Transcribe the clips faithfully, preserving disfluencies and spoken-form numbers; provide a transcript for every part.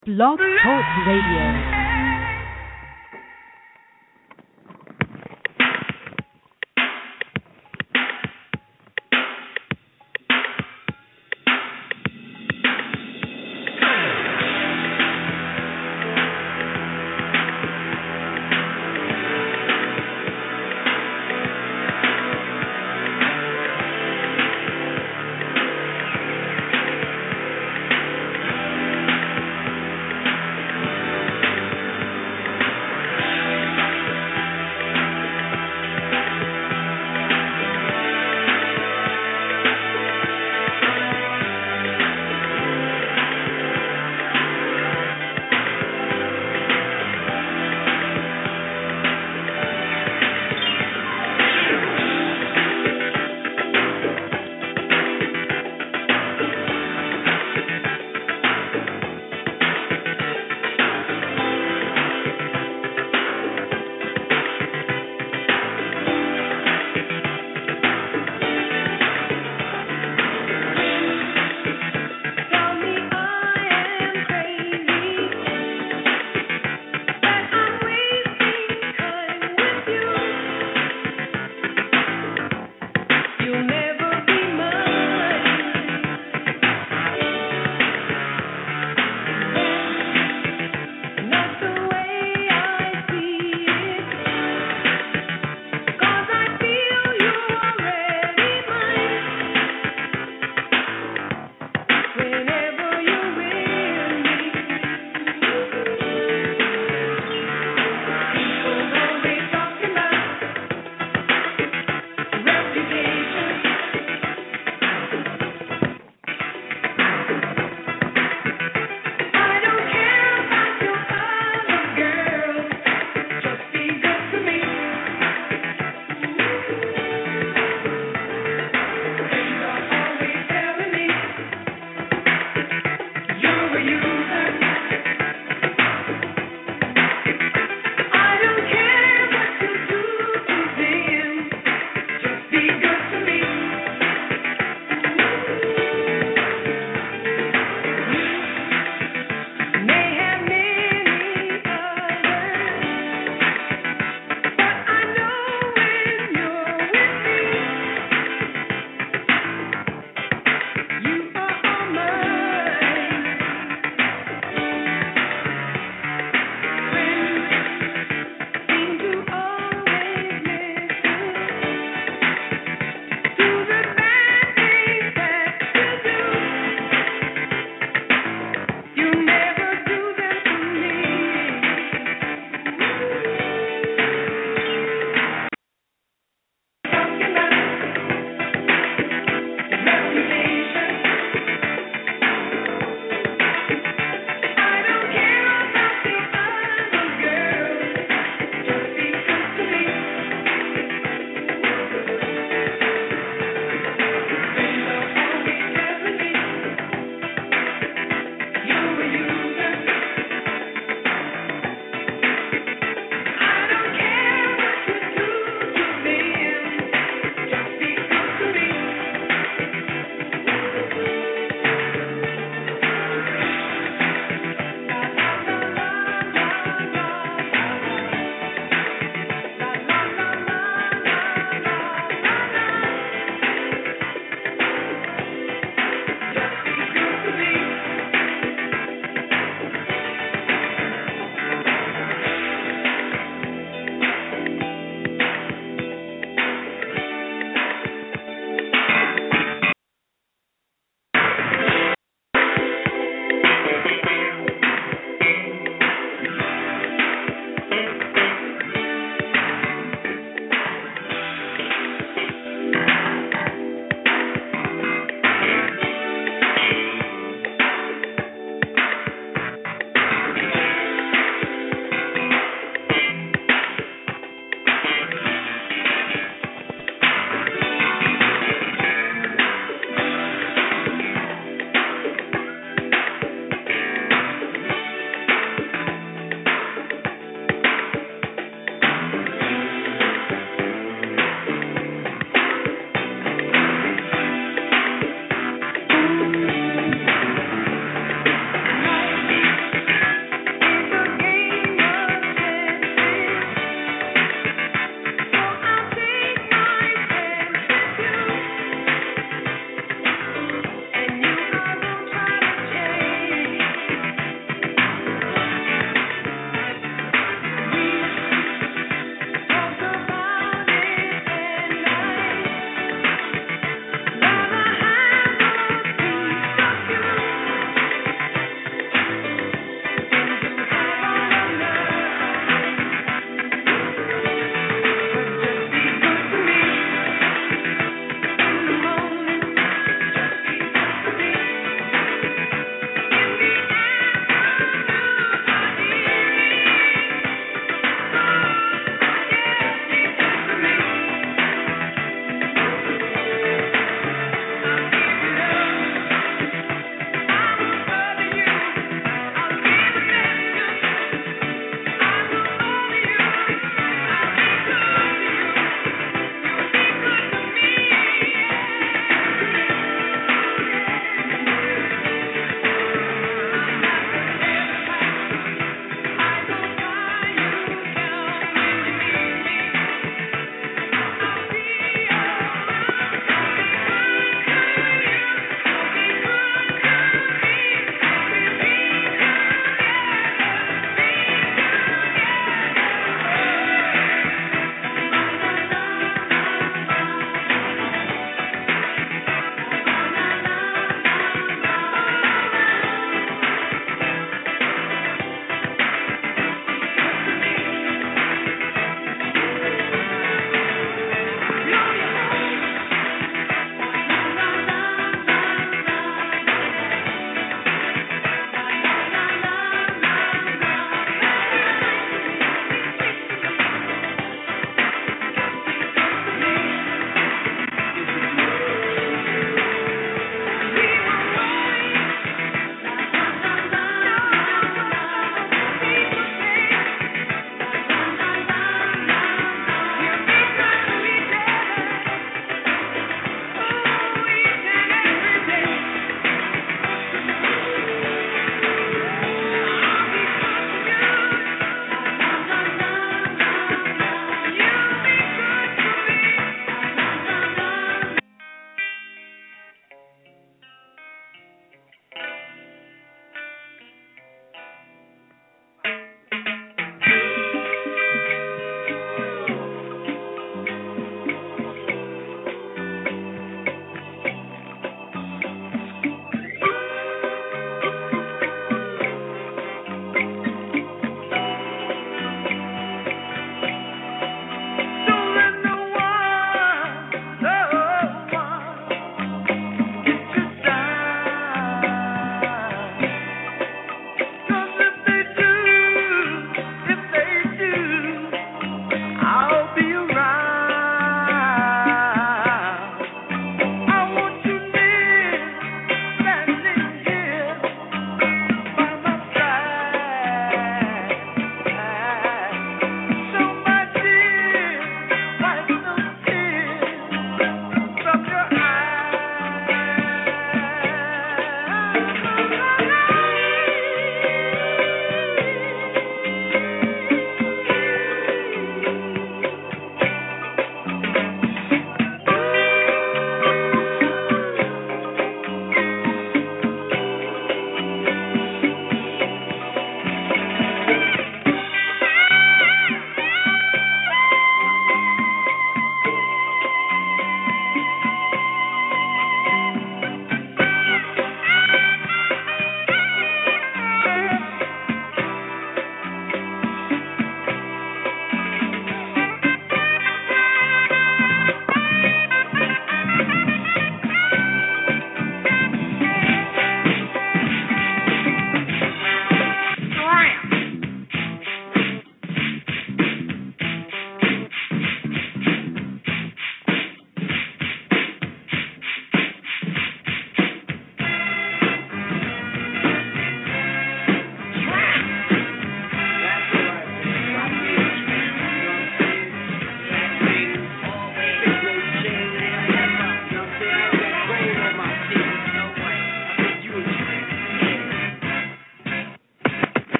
Blog Talk Radio.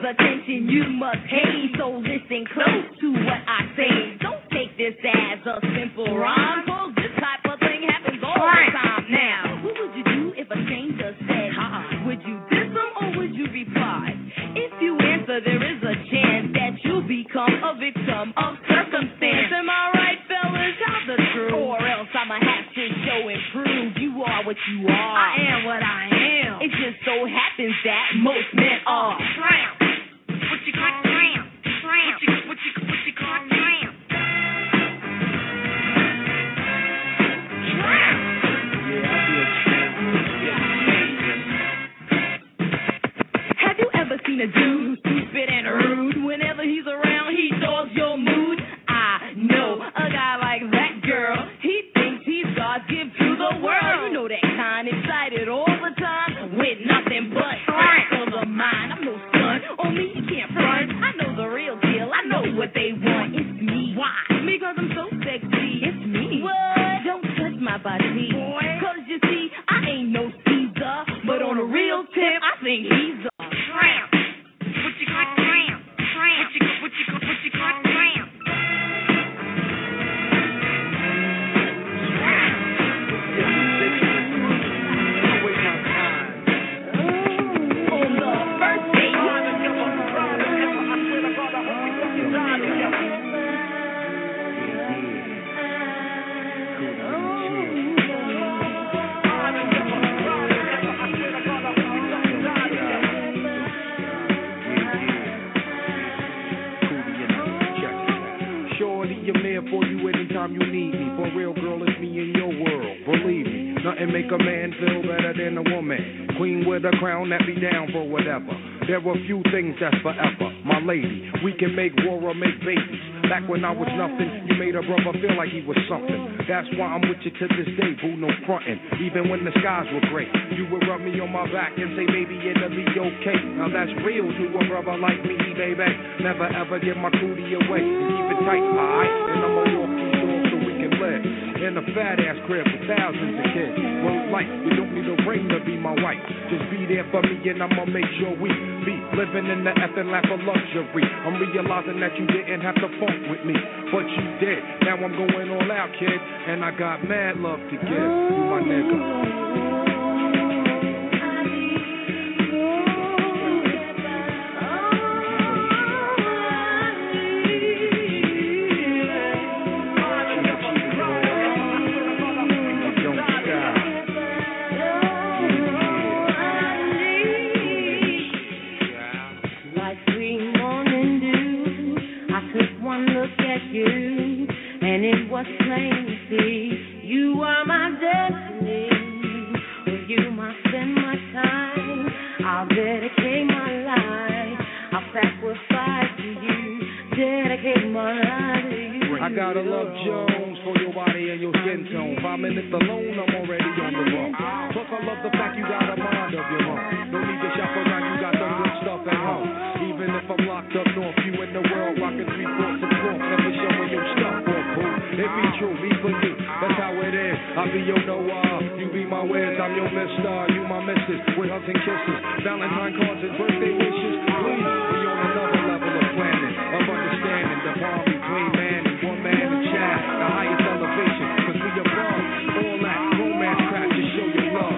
attention you must pay. So listen close to what I say. Don't take this as a simple rhyme, cause this type of thing happens all the time. Now, what would you do if a stranger said, uh-uh. Would you diss them or would you reply? If you answer, there is a chance that you'll become a victim of circumstance. Am I right, fellas? Tell the truth, or else I'ma have to show and prove you are what you are. I am what I am. It just so happens that most men are tramp. What you call tramp? Tramp. What you what you what you call tramp? Tramp. Yeah, I'll be a tramp. Have you ever seen a dude who's stupid and rude? Whenever he's around, he dogs your mood. I know a guy like that, girl. He thinks he's God's gift to the world. You know that kind, excited all the time with nothing but freckles of mine. I'm no son, on me you can't front. I know the real deal. I know what they want. It's me. Why? Because I'm so sexy. It's me. What? Don't touch my body, boy. Cause you see, I ain't no Caesar, but on a real tip, I think he's a tramp. What you call tramp? Tramp. What you what you what you call tramp? For you anytime you need me. For real, girl, it's me in your world. Believe me, nothing make a man feel better than a woman. Queen with a crown that be down for whatever. There are few things that's forever. My lady, we can make war or make babies. Back when I was nothing, you made a brother feel like he was something. That's why I'm with you to this day, boo, no frontin'. Even when the skies were gray, you would rub me on my back and say, baby, it'll be okay. Now that's real to a brother like me, baby. Never ever give my cootie away. Keep it tight, alright? And I'ma walk these doors so we can live in a fat ass crib with thousands of kids. Word life, you don't need a ring to be my wife. Just be there for me and I'ma make sure we be living in the effing lap of luxury. I'm realizing that you didn't have to funk with me, but you did. Now I'm going all out, kid, and I got mad love to give you, my nigga. And it was plain to see you are my destiny. With you I spend my time. I'll dedicate my life. I'll sacrifice to you. Dedicate my life to you. I gotta love Jones for your body and your skin tone. Five minutes alone, I'm already on the run. Plus I love the fact you got a mind of your own. No need to shop around, you got the good stuff at home. Even if I'm locked up north, you in the world rocking three fourths of fourth. Never showing your stuff off, boo. It be true, me for you, that's how it is. I be your Noah, you be my Wiz, I'm your mister, you my missus, with hugs and kisses, Valentine cards and birthday wishes. Please, we on another level of planning, of understanding the bond between man and woman and child, the highest elevation, cause we above all that romance crap to show your love.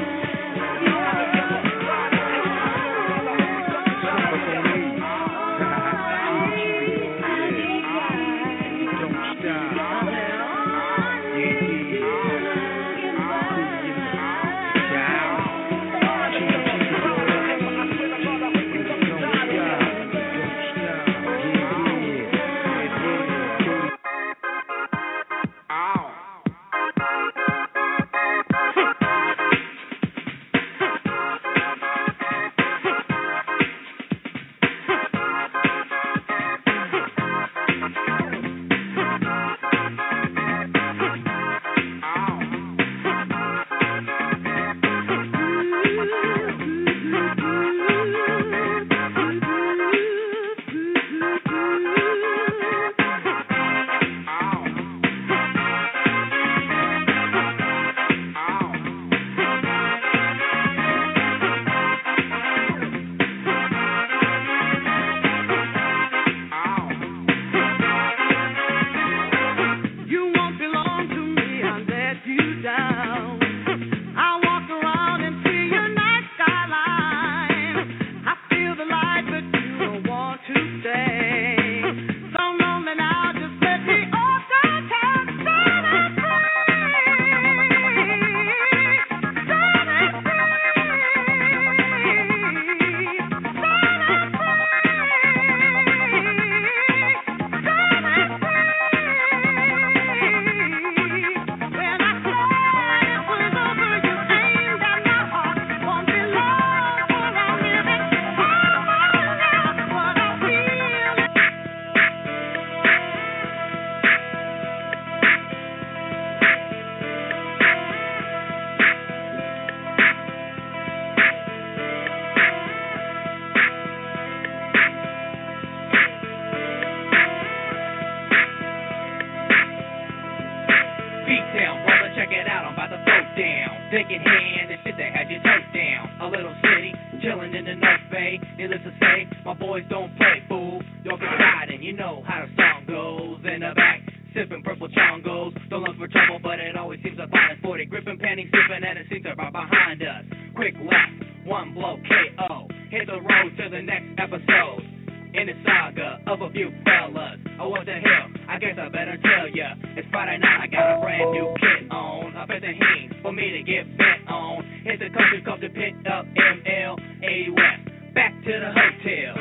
dick in hand, the shit that had you turned down. A little city, chillin' in the North Bay. Needless to say, my boys don't play, fool. You're riding, you know how the song goes. In the back, sipping purple chongos. Don't look for trouble, but it always seems to find us. forty gripping, panties, sipping, and it seems to right behind us. Quick left, one blow, K O. Hit the road to the next episode. In the saga of a few fellas. Oh, what the hell? I guess I better tell ya. It's Friday night, I got a brand new kit on. Up at the Heen for me to get bent on. Hit the country club to pick up M L A West. Back to the hotel.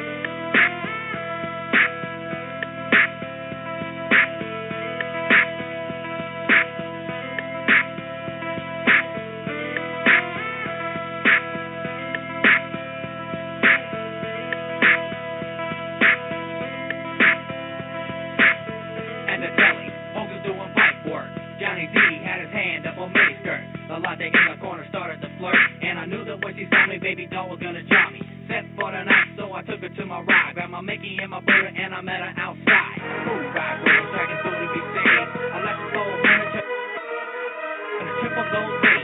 Latte in the corner started to flirt, and I knew that when she saw me, baby doll was gonna drop me. Set for the night, so I took her to my ride. Grabbed my Mickey and my Buddha, and I met her outside. Move right, road, tracking through to be seen. I left the soul furniture and a triple gold beam.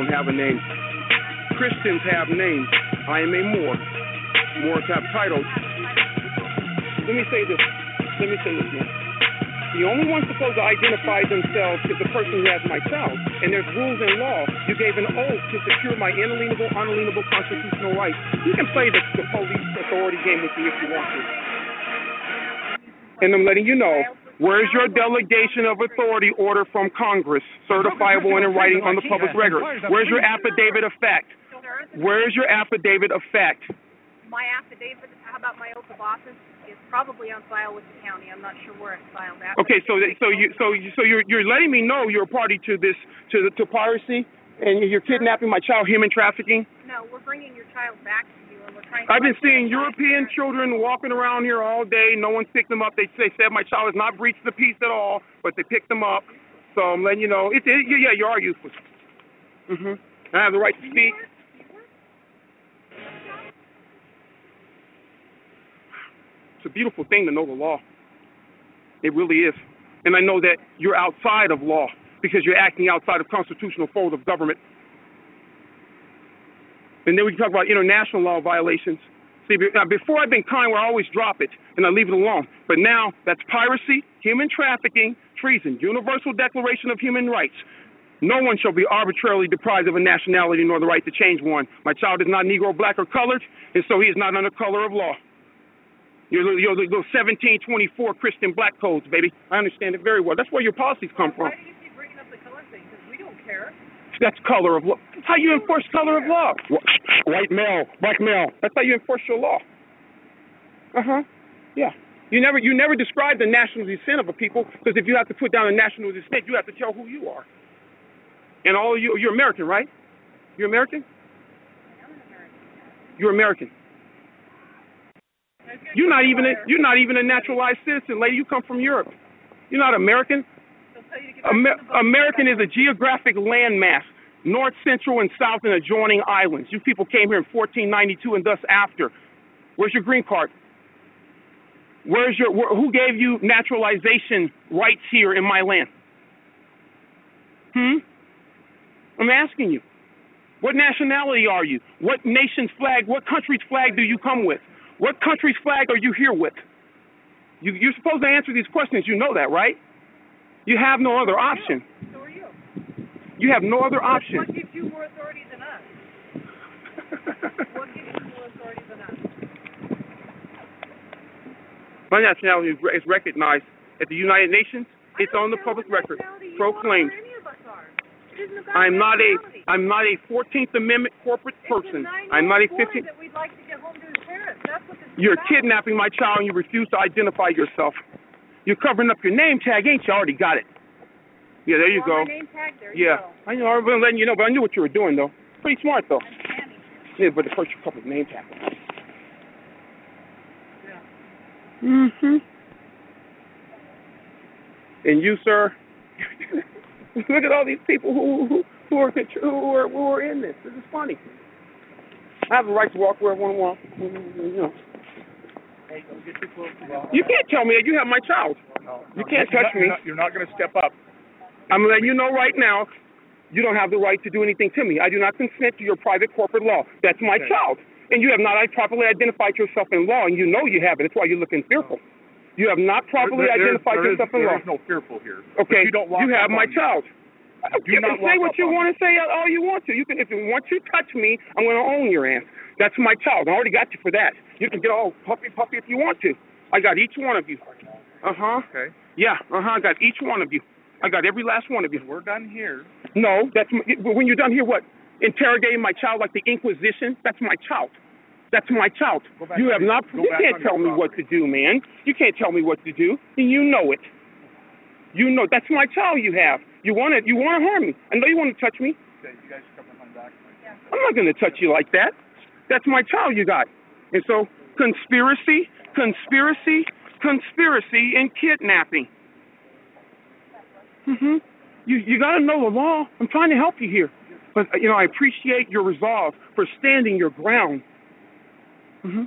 have a name. Christians have names. I am a Moor. Moors have titles. Let me say this. Let me say this, man. The only one supposed to identify themselves is the person who has my child. And there's rules and law. You gave an oath to secure my inalienable, unalienable constitutional rights. You can play the, the police authority game with me if you want to. And I'm letting you know, where's your delegation of authority order from Congress, certifiable and in writing on the public record? Where's your affidavit of fact? Where's your affidavit of fact? My affidavit, how about my oath of office, is probably on file with the county. I'm not sure where it's filed at. Okay, so that, so you so you, so you're you're letting me know you're a party to this to the to piracy, and you're kidnapping my child, human trafficking. No, we're bringing your child back to you, and we're trying. To I've been seeing European children walking around here all day. No one's picked them up. They they said my child has not breached the peace at all, but they picked them up. So I'm letting you know. It, it yeah, you are useless. Mhm. I have the right to speak. It's a beautiful thing to know the law. It really is. And I know that you're outside of law because you're acting outside of constitutional fold of government. And then we can talk about international law violations. See, before I've been kind where I always drop it and I leave it alone. But now that's piracy, human trafficking, treason, Universal Declaration of Human Rights. No one shall be arbitrarily deprived of a nationality nor the right to change one. My child is not Negro, black, or colored, and so he is not under color of law. Your little, your little seventeen twenty-four Christian black codes, baby. I understand it very well. That's where your policies come from. Why do you keep bringing up the color thing? Because we don't care. That's color of law. That's how you enforce color of law. White male, black male. That's how you enforce your law. Uh huh. Yeah. You never, you never describe the national descent of a people because if you have to put down a national descent, you have to tell who you are. And all of you, you're American, right? You're American. I'm an American. You're American. You're not even a, you're not even a naturalized citizen, lady. You come from Europe. You're not American. Amer- American is a geographic landmass, north, central, and south, and adjoining islands. You people came here in fourteen ninety-two and thus after. Where's your green card? Where's your where, who gave you naturalization rights here in my land? Hmm? I'm asking you. What nationality are you? What nation's flag, what country's flag do you come with? What country's flag are you here with? You, you're supposed to answer these questions. You know that, right? You have no other option. So are you. You have no other option. What gives you more authority than us? What gives you more authority than us? My nationality is recognized at the United Nations. It's on the public record, proclaimed. I'm not a I'm not a fourteenth Amendment corporate person. I'm not a fifteenth. You're kidnapping my child and you refuse to identify yourself. You're covering up your name tag, ain't you? I already got it. Yeah, there you go. Yeah, I know. I've been letting you know, but I knew what you were doing though. Pretty smart though. Yeah, but the first you covered name tag. Yeah. Mhm. And you, sir. Look at all these people who who who are who are who are in this. This is funny. I have the right to walk where I want to walk. You know. You can't tell me that you have my child. You can't touch me. You're not, not going to step up. I'm letting you know right now. You don't have the right to do anything to me. I do not consent to your private corporate law. That's my okay. child, and you have not properly identified yourself in law, and you know you have it. That's why you're looking fearful. You have not properly there, there, identified there yourself is, in law. There is no fearful here. Okay, you, don't you have my me. child. Do you not can say what you me. want to say all you want to. You can, if you want to touch me, I'm going to own your ass. That's my child. I already got you for that. You can get all puppy puppy if you want to. I got each one of you. Uh huh. Okay. Yeah. Uh huh. I got each one of you. I got every last one of you. We're done here. No, that's when you're done here. What? Interrogating my child like the Inquisition? That's my child. That's my child. You have not. You can't tell me what to do, man. You can't tell me what to do, and you know it. You know that's my child. You have. You want to. You want to harm me. I know you want to touch me. Okay, you guys come behind back. I'm not going to touch you like that. That's my child. You got. And so conspiracy, conspiracy, conspiracy, and kidnapping. Mhm. You you got to know the law. I'm trying to help you here, but you know I appreciate your resolve for standing your ground. Mm-hmm.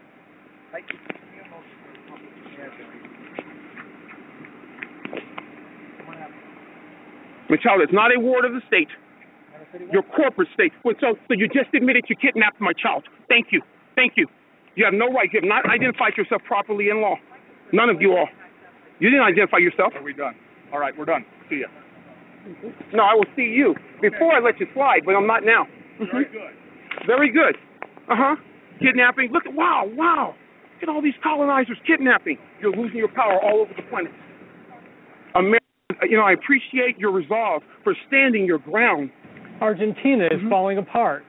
My child is not a ward of the state. Your corporate state. Well, so, so you just admitted you kidnapped my child. Thank you. Thank you. You have no right. You have not identified yourself properly in law. None of you all. You didn't identify yourself. Are we done? All right, we're done. See ya. No, I will see you before I let you slide, but I'm not now. Very good. Very good. Uh-huh. Kidnapping. Look at, wow, wow. Look at all these colonizers kidnapping. You're losing your power all over the planet. America, you know, I appreciate your resolve for standing your ground. Argentina is mm-hmm. falling apart.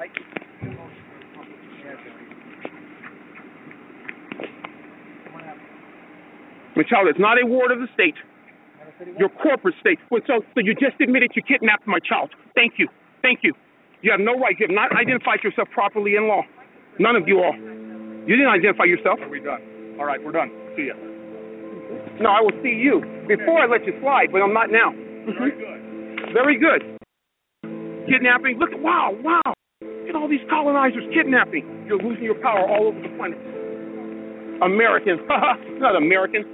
Machado, it's not a ward of the state. Your corporate state. Well, so, so you just admitted you kidnapped my child. Thank you. Thank you. You have no right. You have not identified yourself properly in law. None of you all. You didn't identify yourself. Are we done? All right, we're done. See ya. No, I will see you before I let you slide, but I'm not now. Very good. Very good. Kidnapping. Look at, wow, wow. Look at all these colonizers kidnapping. You're losing your power all over the planet. Americans. Not Americans.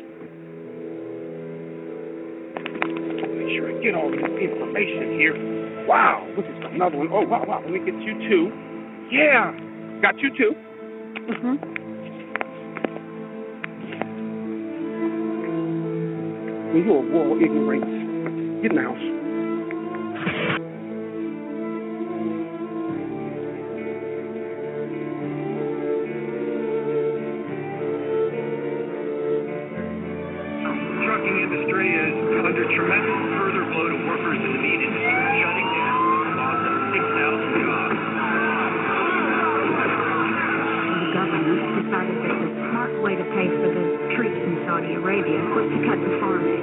Make sure I get all this information here. Wow. Look at another one. Oh, wow, wow. Let me get you two. Yeah. Got you two. Mm-hmm. You're a wall of ignorance. Get in the house. Trucking industry is under tremendous further blow to workers in the meat industry, shutting down, loss of six thousand jobs. The government decided that the smart way to pay for the troops in Saudi Arabia was to cut the farm aid.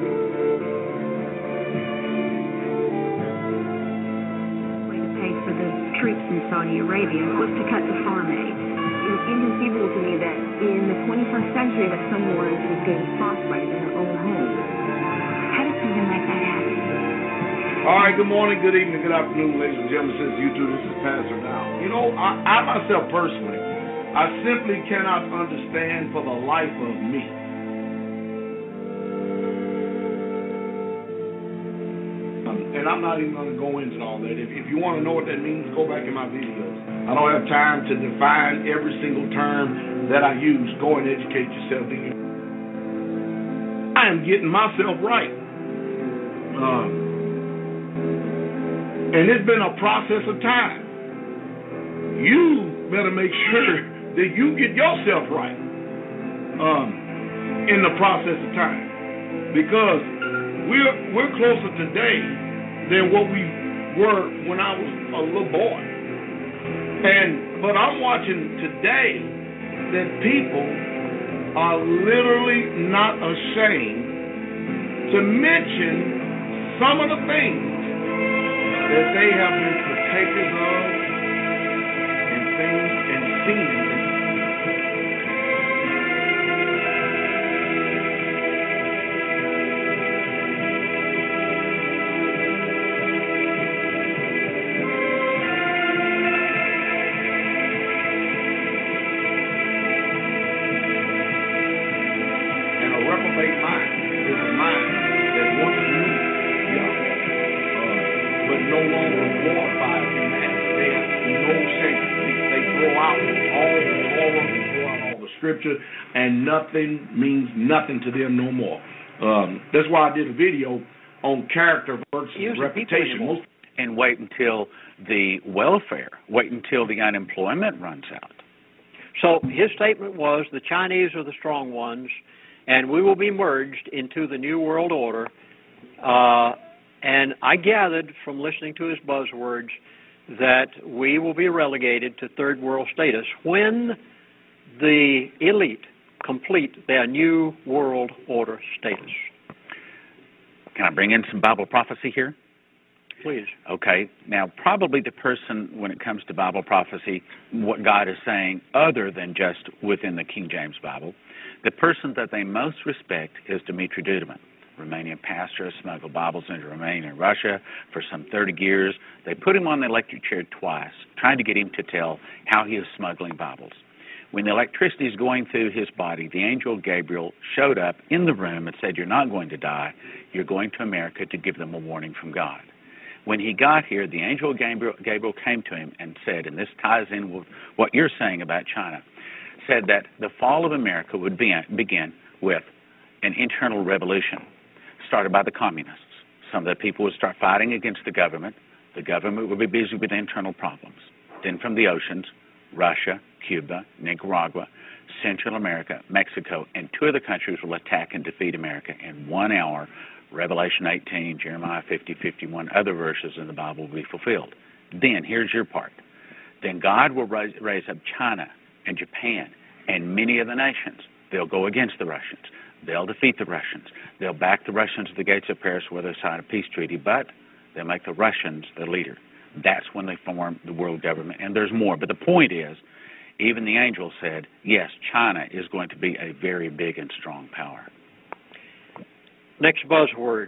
The way to pay for the troops in Saudi Arabia was to cut the farm aid. It's inconceivable to me that in the twenty-first century that someone is getting frostbite in their own home. How does something like that happen? All right, good morning, good evening, good afternoon, ladies and gentlemen. Since you two, this is Pastor Now. You know, I, I myself personally, I simply cannot understand for the life of me um, and I'm not even going to go into all that. If, if you want to know what that means, go back in my videos. I don't have time to define every single term that I use. Go and educate yourself. I am getting myself right. Um, and it's been a process of time. You better make sure that you get yourself right um, in the process of time. Because we're, we're closer today than what we were when I was a little boy. And but I'm watching today that people are literally not ashamed to mention some of the things that they have been partakers of and things and seen things. Scripture, and nothing means nothing to them no more. Um, that's why I did a video on character versus reputation. And wait until the welfare, wait until the unemployment runs out. So his statement was the Chinese are the strong ones, and we will be merged into the New World Order. Uh, and I gathered from listening to his buzzwords that we will be relegated to third world status when the elite complete their New World Order status. Can I bring in some Bible prophecy here? Please. Okay. Now, probably the person, when it comes to Bible prophecy, what God is saying other than just within the King James Bible, the person that they most respect is Dimitri Duduman, Romanian pastor, smuggled Bibles into Romania and Russia for some thirty years. They put him on the electric chair twice, trying to get him to tell how he is smuggling Bibles. When the electricity is going through his body, the angel Gabriel showed up in the room and said, "You're not going to die. You're going to America to give them a warning from God." When he got here, the angel Gabriel, Gabriel came to him and said, and this ties in with what you're saying about China, said that the fall of America would be, begin with an internal revolution started by the communists. Some of the people would start fighting against the government. The government would be busy with internal problems. Then from the oceans, Russia, Cuba, Nicaragua, Central America, Mexico, and two other countries will attack and defeat America in one hour. Revelation eighteen, Jeremiah fifty, fifty-one, other verses in the Bible will be fulfilled. Then, here's your part. Then God will raise, raise up China and Japan and many of the nations. They'll go against the Russians. They'll defeat the Russians. They'll back the Russians to the gates of Paris where they sign a peace treaty, but they'll make the Russians the leader. That's when they form the world government, and there's more. But the point is, even the angel said, yes, China is going to be a very big and strong power. Next buzzword.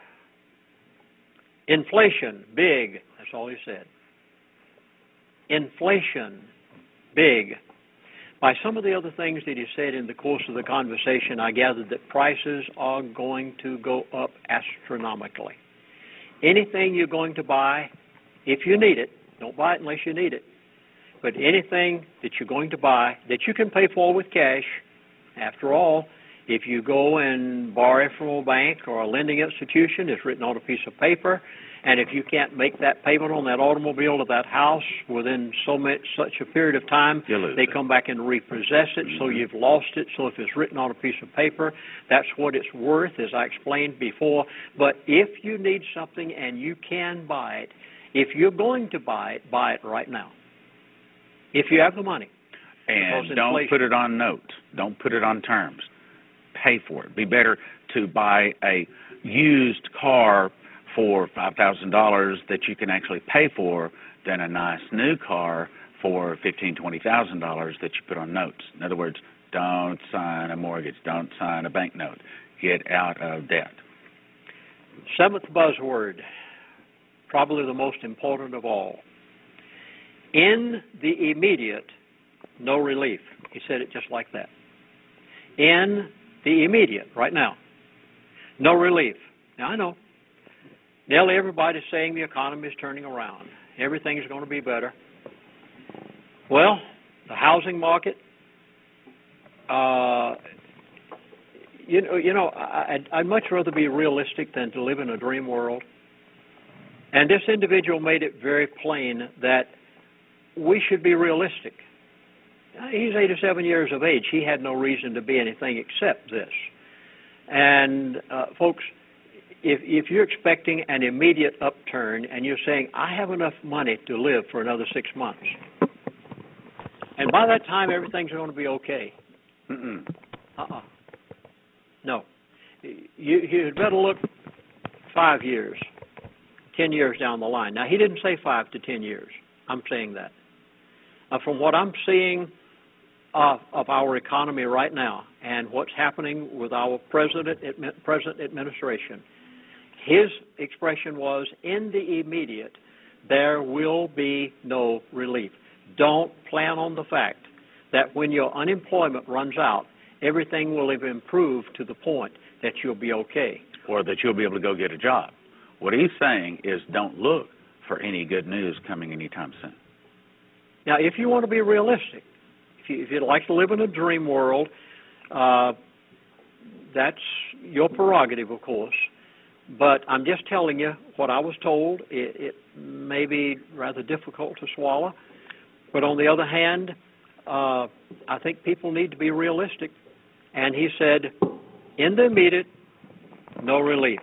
Inflation, big. That's all he said. Inflation, big. By some of the other things that he said in the course of the conversation, I gathered that prices are going to go up astronomically. Anything you're going to buy, if you need it, don't buy it unless you need it, but anything that you're going to buy that you can pay for with cash, after all, if you go and borrow from a bank or a lending institution, it's written on a piece of paper, and if you can't make that payment on that automobile or that house within so much, such a period of time, they it. come back and repossess it, mm-hmm. so you've lost it. So if it's written on a piece of paper, that's what it's worth, as I explained before. But if you need something and you can buy it, if you're going to buy it, buy it right now. If you have the money. And don't put it on notes. Don't put it on terms. Pay for it. It'd be better to buy a used car for five thousand dollars that you can actually pay for than a nice new car for fifteen thousand dollars, twenty thousand dollars that you put on notes. In other words, don't sign a mortgage. Don't sign a bank note. Get out of debt. Seventh buzzword, probably the most important of all. In the immediate, no relief. He said it just like that. In the immediate, right now, no relief. Now, I know. Nearly everybody's saying the economy is turning around. Everything's going to be better. Well, the housing market, uh, you know, you know, I'd, I'd much rather be realistic than to live in a dream world. And this individual made it very plain that we should be realistic. He's eighty-seven years of age. He had no reason to be anything except this. And, uh, folks, if, if you're expecting an immediate upturn and you're saying, I have enough money to live for another six months, and by that time everything's going to be okay. Mm-mm. Uh-uh. No. You, you'd better look five years, ten years down the line. Now, he didn't say five to ten years. I'm saying that. Uh, from what I'm seeing of, of our economy right now and what's happening with our president, admi- present administration, his expression was, in the immediate, there will be no relief. Don't plan on the fact that when your unemployment runs out, everything will have improved to the point that you'll be okay. Or that you'll be able to go get a job. What he's saying is don't look for any good news coming anytime soon. Now, if you want to be realistic, if, you, if you'd like to live in a dream world, uh, that's your prerogative, of course. But I'm just telling you what I was told. It, it may be rather difficult to swallow. But on the other hand, uh, I think people need to be realistic. And he said, in the immediate, no relief.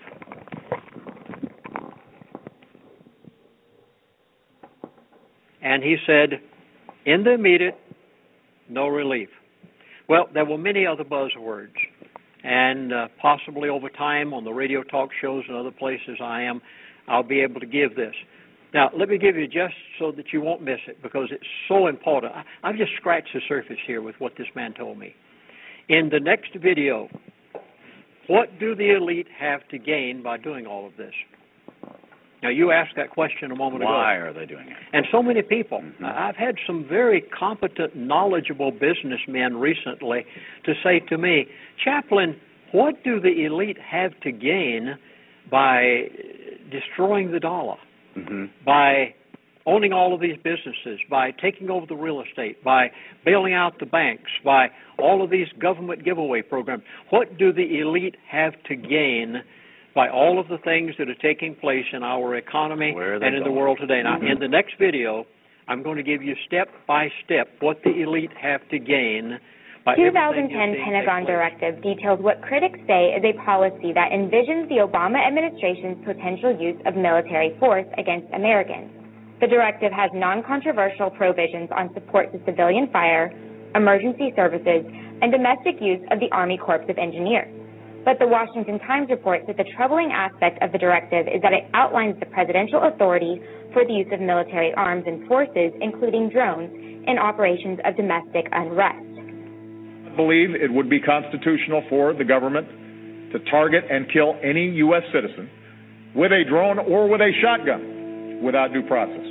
And he said, in the immediate, no relief. Well, there were many other buzzwords. And uh, possibly over time on the radio talk shows and other places I am, I'll be able to give this. Now, let me give you just so that you won't miss it, because it's so important. I, I've just scratched the surface here with what this man told me. In the next video, what do the elite have to gain by doing all of this? Now, you asked that question a moment ago. Why are they doing it? And so many people. Mm-hmm. I've had some very competent, knowledgeable businessmen recently to say to me, Chaplain, what do the elite have to gain by destroying the dollar? mm-hmm. by owning all of these businesses, by taking over the real estate, by bailing out the banks, by all of these government giveaway programs. What do the elite have to gain by all of the things that are taking place in our economy and in going? the world today? Now, in the next video, I'm going to give you step by step what the elite have to gain. The two thousand ten Pentagon Directive details what critics say is a policy that envisions the Obama administration's potential use of military force against Americans. The directive has non-controversial provisions on support to civilian fire, emergency services, and domestic use of the Army Corps of Engineers. But the Washington Times reports that the troubling aspect of the directive is that it outlines the presidential authority for the use of military arms and forces, including drones, in operations of domestic unrest. I believe it would be constitutional for the government to target and kill any U S citizen with a drone or with a shotgun without due process.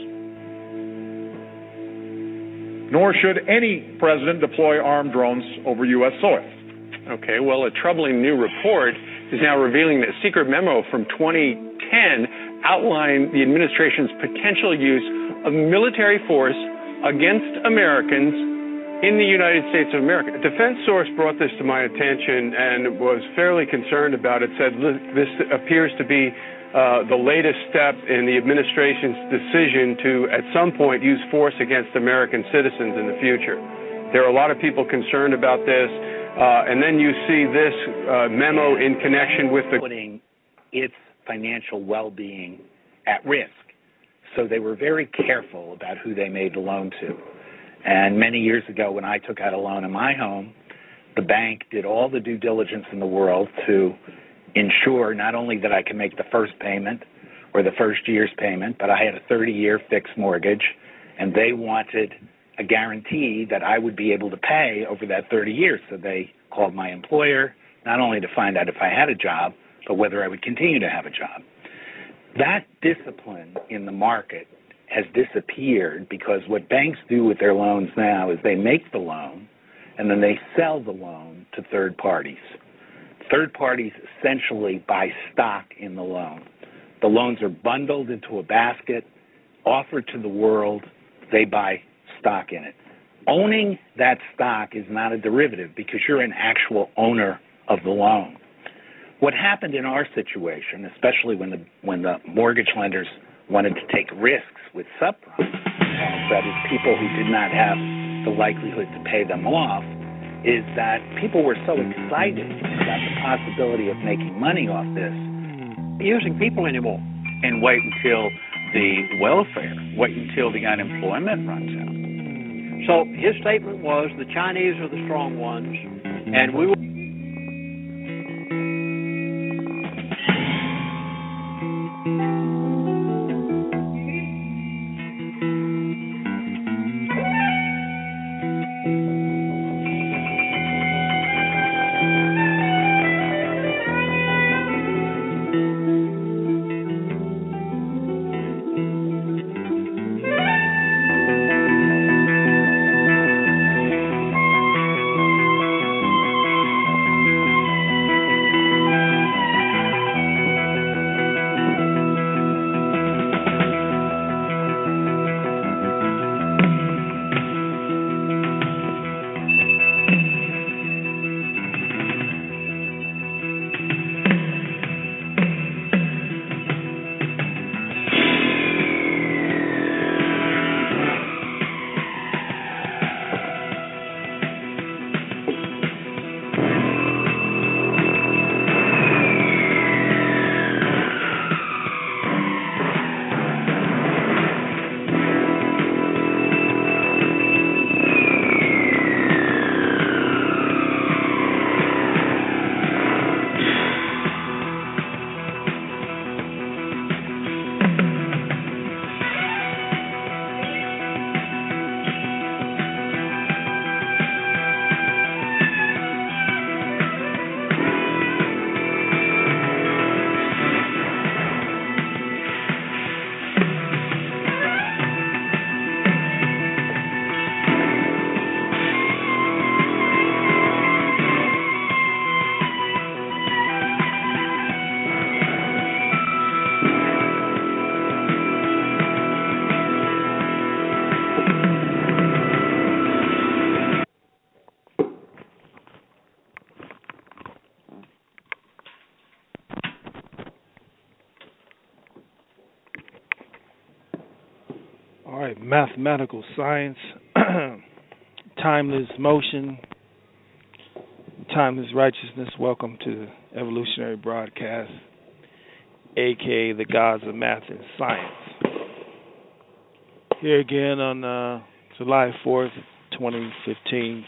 Nor should any president deploy armed drones over U S soil. Okay, well, a troubling new report is now revealing that a secret memo from twenty ten outlined the administration's potential use of military force against Americans in the United States of America. A defense source brought this to my attention and was fairly concerned about it, said this appears to be uh, the latest step in the administration's decision to, at some point, use force against American citizens in the future. There are a lot of people concerned about this, uh, and then you see this uh, memo in connection with the... putting its financial well-being at risk. So they were very careful about who they made the loan to. And many years ago, when I took out a loan in my home, the bank did all the due diligence in the world to ensure not only that I could make the first payment or the first year's payment, but I had a thirty-year fixed mortgage, and they wanted a guarantee that I would be able to pay over that thirty years. So they called my employer, not only to find out if I had a job, but whether I would continue to have a job. That discipline in the market has disappeared because what banks do with their loans now is they make the loan and then they sell the loan to third parties. Third parties essentially buy stock in the loan. The loans are bundled into a basket, offered to the world, they buy stock in it. Owning that stock is not a derivative because you're an actual owner of the loan. What happened in our situation, especially when the when the mortgage lenders wanted to take risks with subprime, that is, people who did not have the likelihood to pay them off, is that people were so excited about the possibility of making money off this. Using people anymore. And wait until the welfare, wait until the unemployment runs out. So his statement was the Chinese are the strong ones, and we will... All right, mathematical science, timeless motion, timeless righteousness. Welcome to the Evolutionary Broadcast, aka the gods of math and science. Here again on uh, July fourth, twenty fifteen,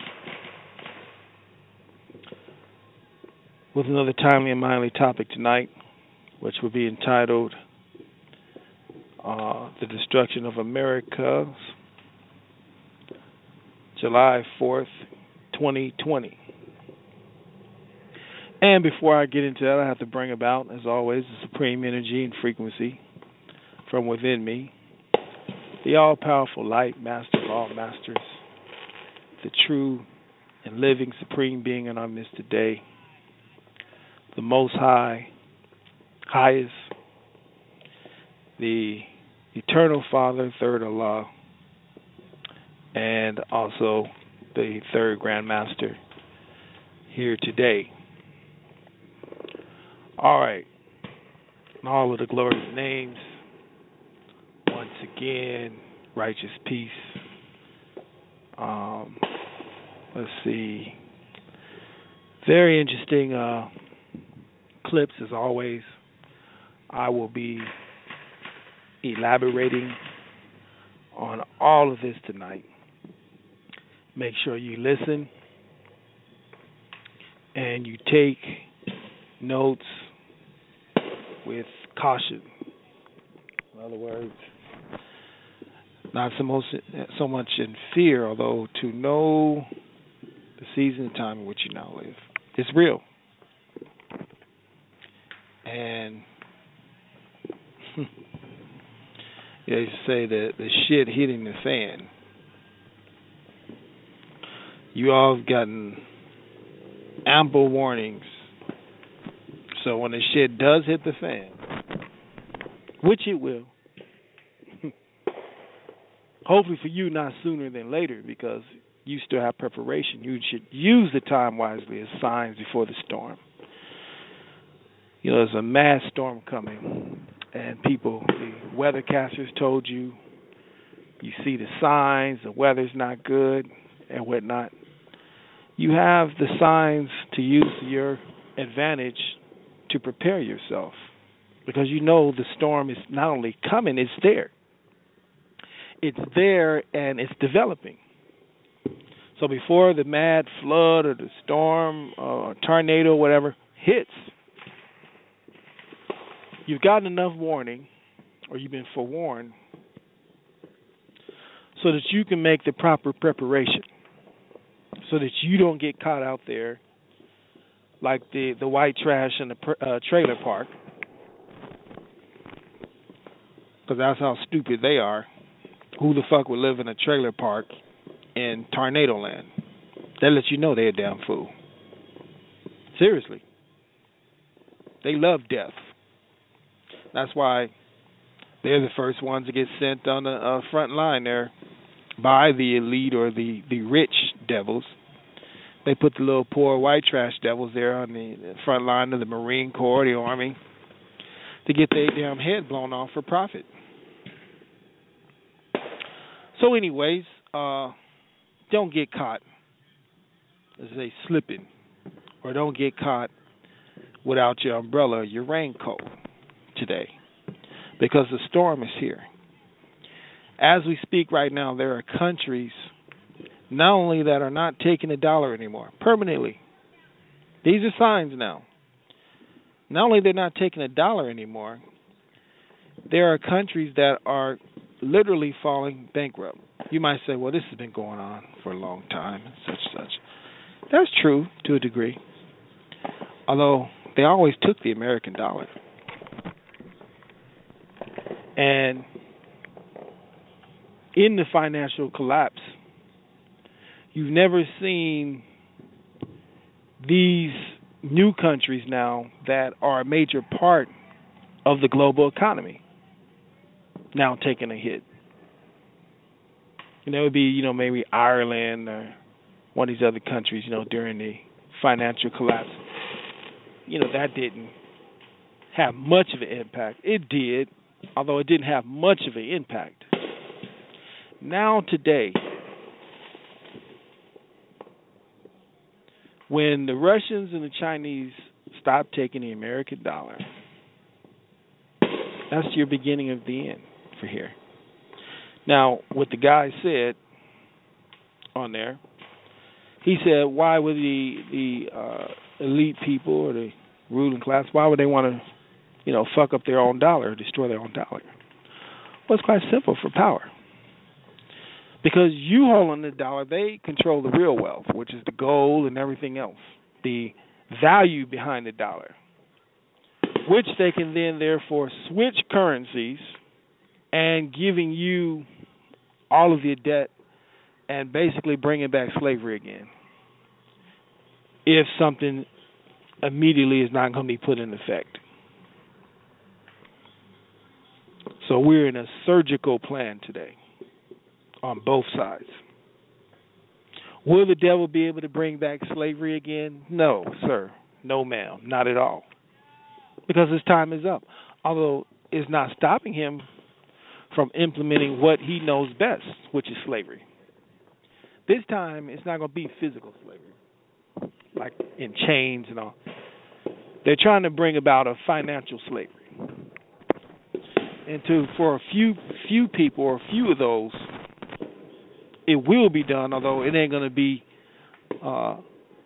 with another timely and mindly topic tonight, which will be entitled Uh, the Destruction of America, July fourth, twenty twenty. And before I get into that, I have to bring about, as always, the supreme energy and frequency from within me, the all-powerful light, master of all masters, the true and living supreme being in our midst today, the most high, highest, the Eternal Father, third Allah, and also the third Grand Master here today. All right. In all of the glorious names, once again, righteous peace. Um, let's see. Very interesting uh, clips, as always. I will be elaborating on all of this tonight. Make sure you listen and you take notes with caution. In other words, not so, most, so much in fear, although to know the season and time in which you now live. It's real. And yeah, you say the the shit hitting the fan. You all have gotten ample warnings. So when the shit does hit the fan, which it will, hopefully for you not sooner than later, because you still have preparation. You should use the time wisely as signs before the storm. You know, there's a mass storm coming. And people, the weathercasters told you, you see the signs, the weather's not good and whatnot. You have the signs to use to your advantage to prepare yourself, because you know the storm is not only coming, it's there. It's there and it's developing. So before the mad flood or the storm or tornado, whatever, hits, you've gotten enough warning, or you've been forewarned, so that you can make the proper preparation, so that you don't get caught out there like the, the white trash in the uh, trailer park, because that's how stupid they are. Who the fuck would live in a trailer park in Tornado Land? That lets you know they're a damn fool. Seriously. They love death. That's why they're the first ones to get sent on the uh, front line there by the elite or the, the rich devils. They put the little poor white trash devils there on the front line of the Marine Corps, the Army, to get their damn head blown off for profit. So anyways, uh, don't get caught, as they slipping, or don't get caught without your umbrella or your raincoat today, because the storm is here. As we speak right now, there are countries not only that are not taking a dollar anymore permanently. These are signs now. Not only they're not taking a dollar anymore, there are countries that are literally falling bankrupt. You might say, well, this has been going on for a long time, and such such. That's true to a degree, although they always took the American dollar. And in the financial collapse, you've never seen these new countries now that are a major part of the global economy now taking a hit. And that would be, you know, maybe Ireland or one of these other countries, you know, during the financial collapse. You know, that didn't have much of an impact. It did, although it didn't have much of an impact. Now today, when the Russians and the Chinese stop taking the American dollar, that's your beginning of the end for here. Now, what the guy said on there, he said, why would the the uh, elite people or the ruling class, why would they want to, you know, fuck up their own dollar, destroy their own dollar? Well, it's quite simple, for power. Because you holding the dollar, they control the real wealth, which is the gold and everything else, the value behind the dollar, which they can then therefore switch currencies and giving you all of your debt and basically bringing back slavery again if something immediately is not going to be put in effect. So we're in a surgical plan today on both sides. Will the devil be able to bring back slavery again? No, sir. No, ma'am. Not at all. Because his time is up. Although it's not stopping him from implementing what he knows best, which is slavery. This time, it's not going to be physical slavery, like in chains and all. They're trying to bring about a financial slavery. And to for a few few people or a few of those, it will be done, although it ain't going to be uh,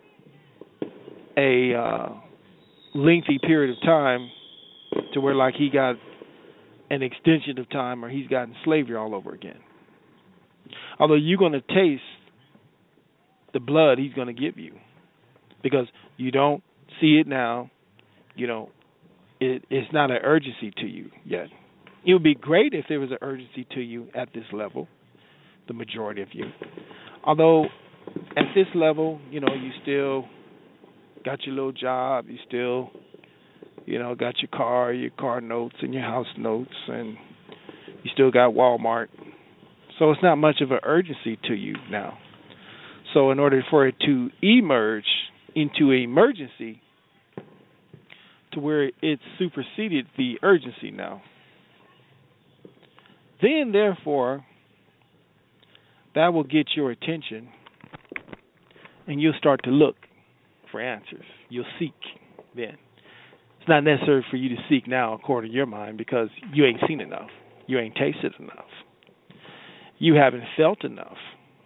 a uh, lengthy period of time to where like he got an extension of time or he's gotten slavery all over again. Although you're going to taste the blood he's going to give you because you don't see it now. You know, it, it's not an urgency to you yet. It would be great if there was an urgency to you at this level, the majority of you. Although at this level, you know, you still got your little job, you still, you know, got your car, your car notes and your house notes, and you still got Walmart. So it's not much of an urgency to you now. So in order for it to emerge into an emergency to where it superseded the urgency now, then therefore that will get your attention and you'll start to look for answers. You'll seek then. It's not necessary for you to seek now according to your mind because you ain't seen enough. You ain't tasted enough. You haven't felt enough.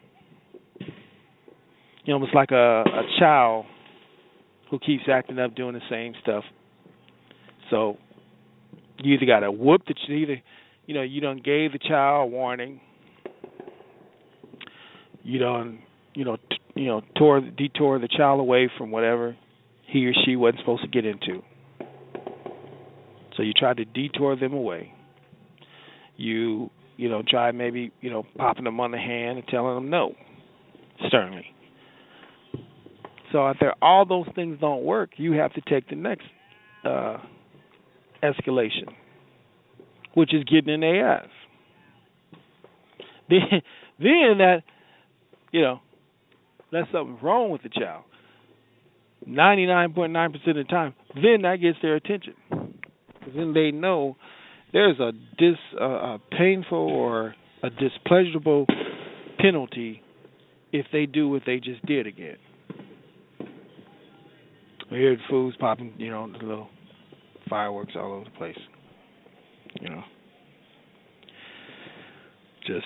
You know, almost like a, a child who keeps acting up doing the same stuff. So you either got to whoop the ch- either, you know, you done gave the child a warning. You done, you know, t- you know, tore detour the child away from whatever he or she wasn't supposed to get into. So you try to detour them away. You, you know, try maybe, you know, popping them on the hand and telling them no, sternly. So after all those things don't work, you have to take the next uh, escalation, which is getting in their ass. Then, then that, you know, that's something wrong with the child. ninety-nine point nine percent of the time, then that gets their attention. Because then they know there's a dis, uh, a painful or a displeasurable penalty if they do what they just did again. We hear the fools popping, you know, the little fireworks all over the place. You know. Just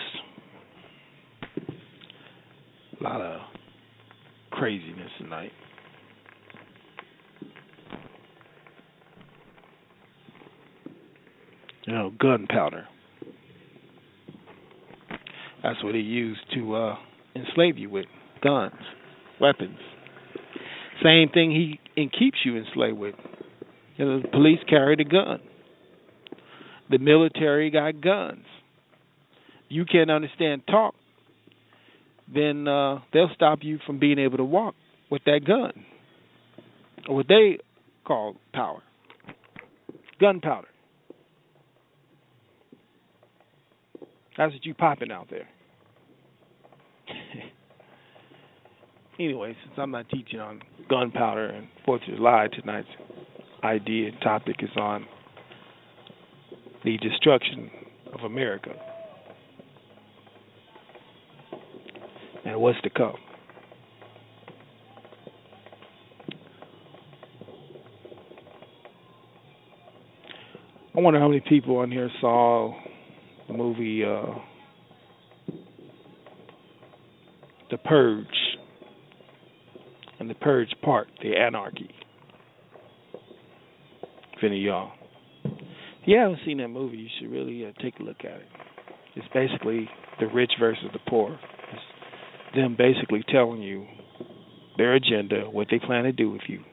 a lot of craziness tonight. You know, gunpowder. That's what he used to uh, enslave you with. Guns, weapons. Same thing he and keeps you enslaved with. You know, the police carried a gun. The military got guns. You can't understand talk, then uh, they'll stop you from being able to walk with that gun, or what they call power, gunpowder. That's what you popping out there. Anyway, since I'm not teaching on gunpowder and Fourth of July, tonight's idea and topic is on the destruction of America. and what's to come. I wonder how many people on here saw the movie uh, The Purge and The Purge Part, The Anarchy. If any of y'all. If you haven't seen that movie, you should really uh, take a look at it. It's basically the rich versus the poor. It's them basically telling you their agenda, what they plan to do with you,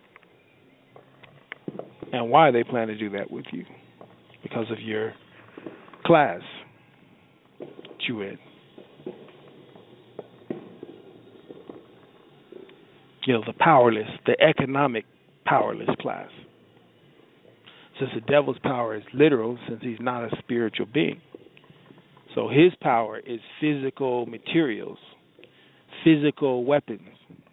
and why they plan to do that with you. Because of your class that you're in. You know, the powerless, the economic powerless class. Since the devil's power is literal, since he's not a spiritual being. So his power is physical materials, physical weapons.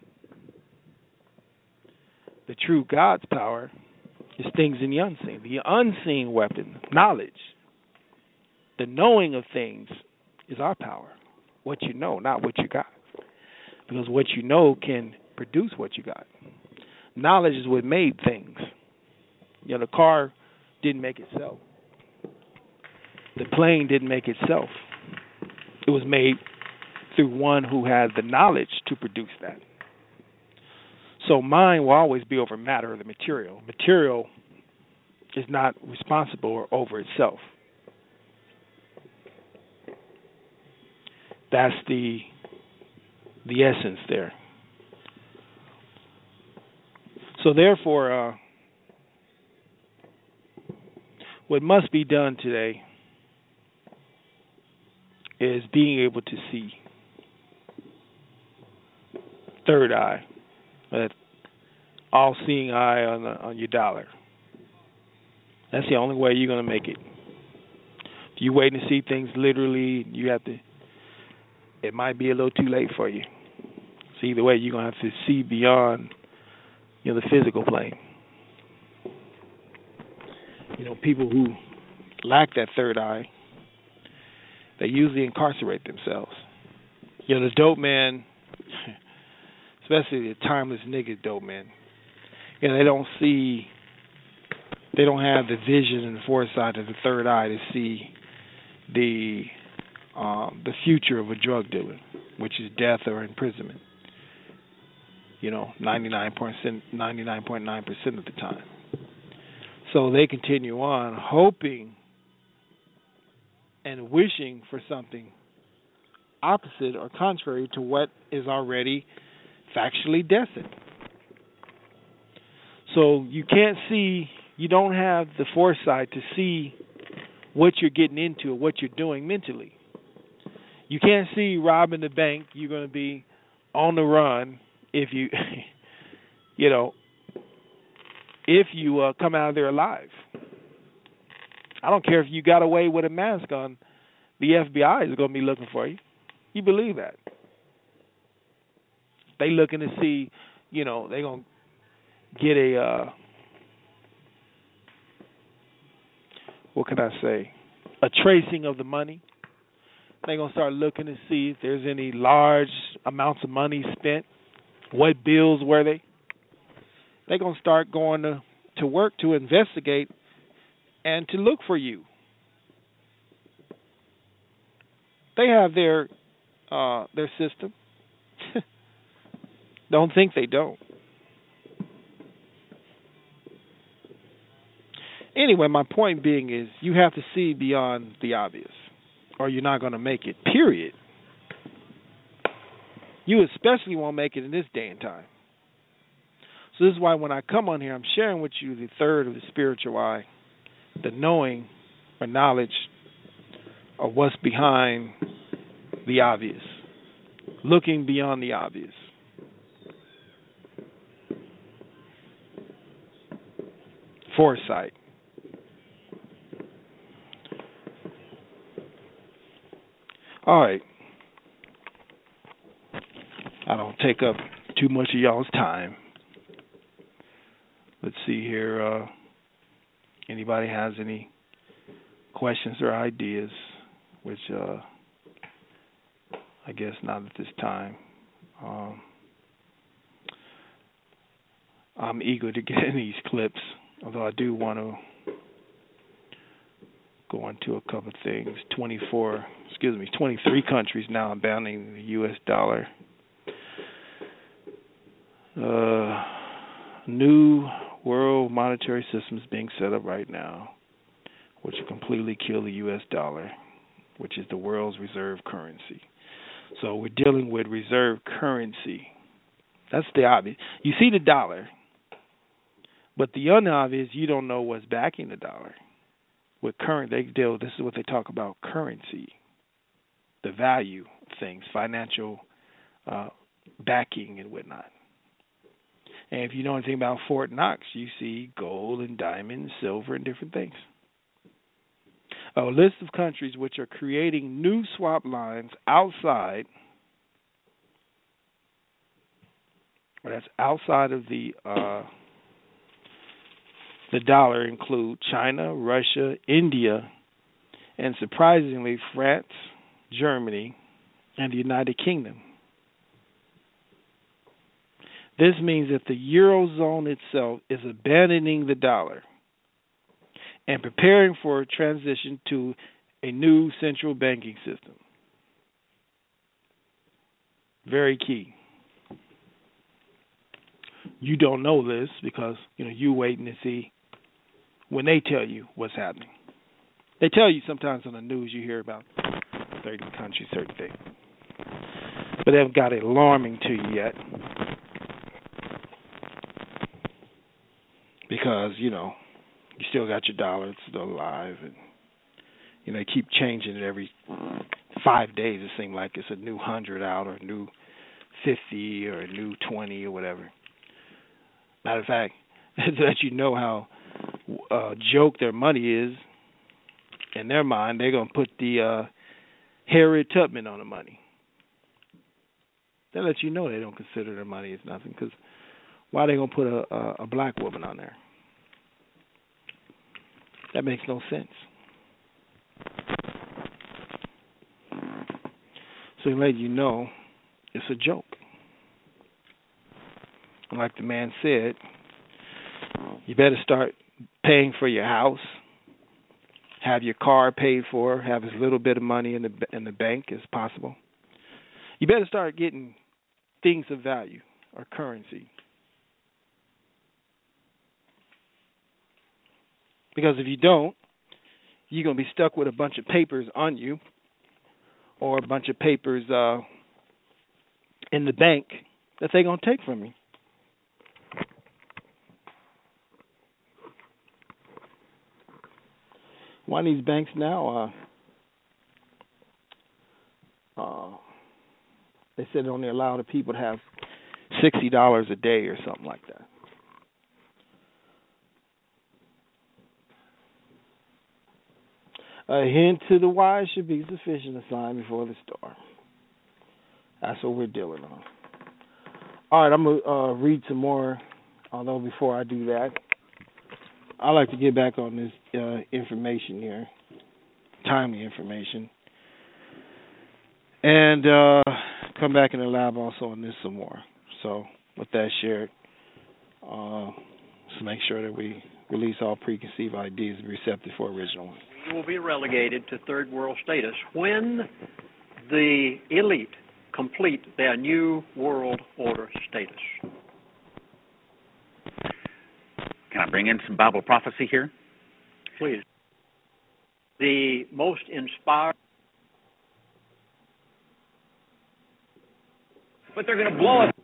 The true God's power is things in the unseen. The unseen weapon, knowledge. The knowing of things is our power. What you know, not what you got. Because what you know can produce what you got. Knowledge is what made things. You know, the car didn't make itself. The plane didn't make itself. It was made through one who had the knowledge to produce that. So mind will always be over matter or the material. Material is not responsible over itself. That's the the essence there. So therefore, uh, what must be done today is being able to see. Third eye. That all-seeing eye on the, on your dollar. That's the only way you're going to make it. If you're waiting to see things literally, you have to, it might be a little too late for you. So either way, you're going to have to see beyond, you know, the physical plane. You know, people who lack that third eye, they usually incarcerate themselves. You know, the dope man, especially the timeless nigga dope man, you know, they don't see, they don't have the vision and the foresight of the third eye to see the um, the future of a drug dealer, which is death or imprisonment. You know, ninety-nine point nine percent of the time. So they continue on hoping and wishing for something opposite or contrary to what is already factually destined. So you can't see, you don't have the foresight to see what you're getting into or what you're doing mentally. You can't see robbing the bank. You're going to be on the run if you, you know, if you uh, come out of there alive. I don't care if you got away with a mask on, the F B I is going to be looking for you. You believe that? They looking to see, you know, they're going to get a, uh, what can I say, a tracing of the money. They're going to start looking to see if there's any large amounts of money spent. What bills were they? They're going to start going to, to work to investigate and to look for you. They have their uh, their system. Don't think they don't. Anyway, my point being is you have to see beyond the obvious, or you're not going to make it, period. You especially won't make it in this day and time. So this is why when I come on here, I'm sharing with you the third of the spiritual eye, the knowing or knowledge of what's behind the obvious, looking beyond the obvious. Foresight. All right. I don't take up too much of y'all's time. Let's see here. Uh, anybody has any questions or ideas, which uh, I guess not at this time. Um, I'm eager to get in these clips, although I do want to go into a couple of things. twenty-four, excuse me, twenty-three countries now banning the U S dollar. Uh, new world monetary systems being set up right now, which will completely kill the U S dollar, which is the world's reserve currency. So we're dealing with reserve currency. That's the obvious. You see the dollar, but the unobvious, you don't know what's backing the dollar. With current, they deal. This is what they talk about: currency, the value of things, financial uh, backing and whatnot. And if you know anything about Fort Knox, you see gold and diamonds, silver, and different things. A list of countries which are creating new swap lines outside, or that's outside of the uh, the dollar, include China, Russia, India, and surprisingly France, Germany, and the United Kingdom. This means that the Eurozone itself is abandoning the dollar and preparing for a transition to a new central banking system. Very key. You don't know this because, you know, you're waiting to see when they tell you what's happening. They tell you sometimes on the news, you hear about certain countries, certain things. But they haven't got it alarming to you yet. Because, you know, you still got your dollar, it's still alive, and you know, they keep changing it every five days. It seems like it's a new hundred out, or a new fifty, or a new twenty, or whatever. Matter of fact, to let you know how uh, joke their money is, in their mind, they're gonna put the uh, Harriet Tubman on the money. They let you know they don't consider their money as nothing, because why are they gonna put a, a, a black woman on there? That makes no sense. So he let you know it's a joke. And like the man said, you better start paying for your house, have your car paid for, have as little bit of money in the in the bank as possible. You better start getting things of value or currency. Because if you don't, you're going to be stuck with a bunch of papers on you, or a bunch of papers uh, in the bank that they're going to take from you. One of these banks now, uh, uh, they said only allow the people to have sixty dollars a day or something like that. A hint to the wise should be sufficient a sign before the storm. That's what we're dealing on. All right, I'm going to uh, read some more, although before I do that, I like to get back on this uh, information here, timely information, and uh, come back in the lab also on this some more. So with that shared, uh, let's make sure that we release all preconceived ideas and be receptive for original ones. We will be relegated to third world status when the elite complete their new world order status. Can I bring in some Bible prophecy here? Please. The most inspired. But they're going to blow it.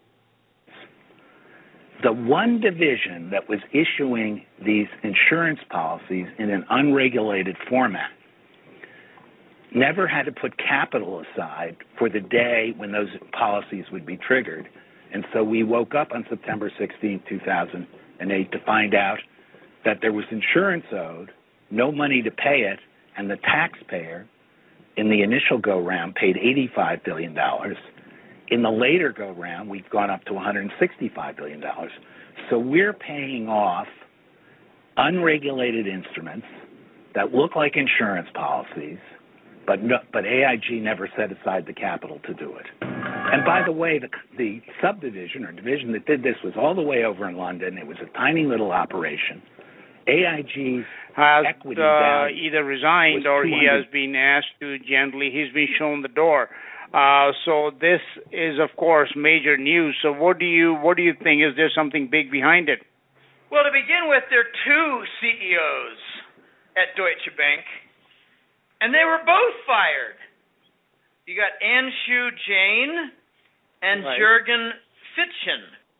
The one division that was issuing these insurance policies in an unregulated format never had to put capital aside for the day when those policies would be triggered. And so we woke up on September sixteenth, two thousand eight to find out that there was insurance owed, no money to pay it, and the taxpayer in the initial go-round paid eighty-five billion dollars. In the later go-round, we've gone up to one hundred sixty-five billion dollars. So we're paying off unregulated instruments that look like insurance policies, but no, but A I G never set aside the capital to do it. And by the way, the, the subdivision or division that did this was all the way over in London. It was a tiny little operation. A I G's has equity uh, value either resigned or he has been asked to gently, he's been shown the door. Uh, so this is, of course, major news. So what do you what do you think? Is there something big behind it? Well, to begin with, there are two C E Os at Deutsche Bank, and they were both fired. You got Anshu Jain and Right. Jürgen Fitchen.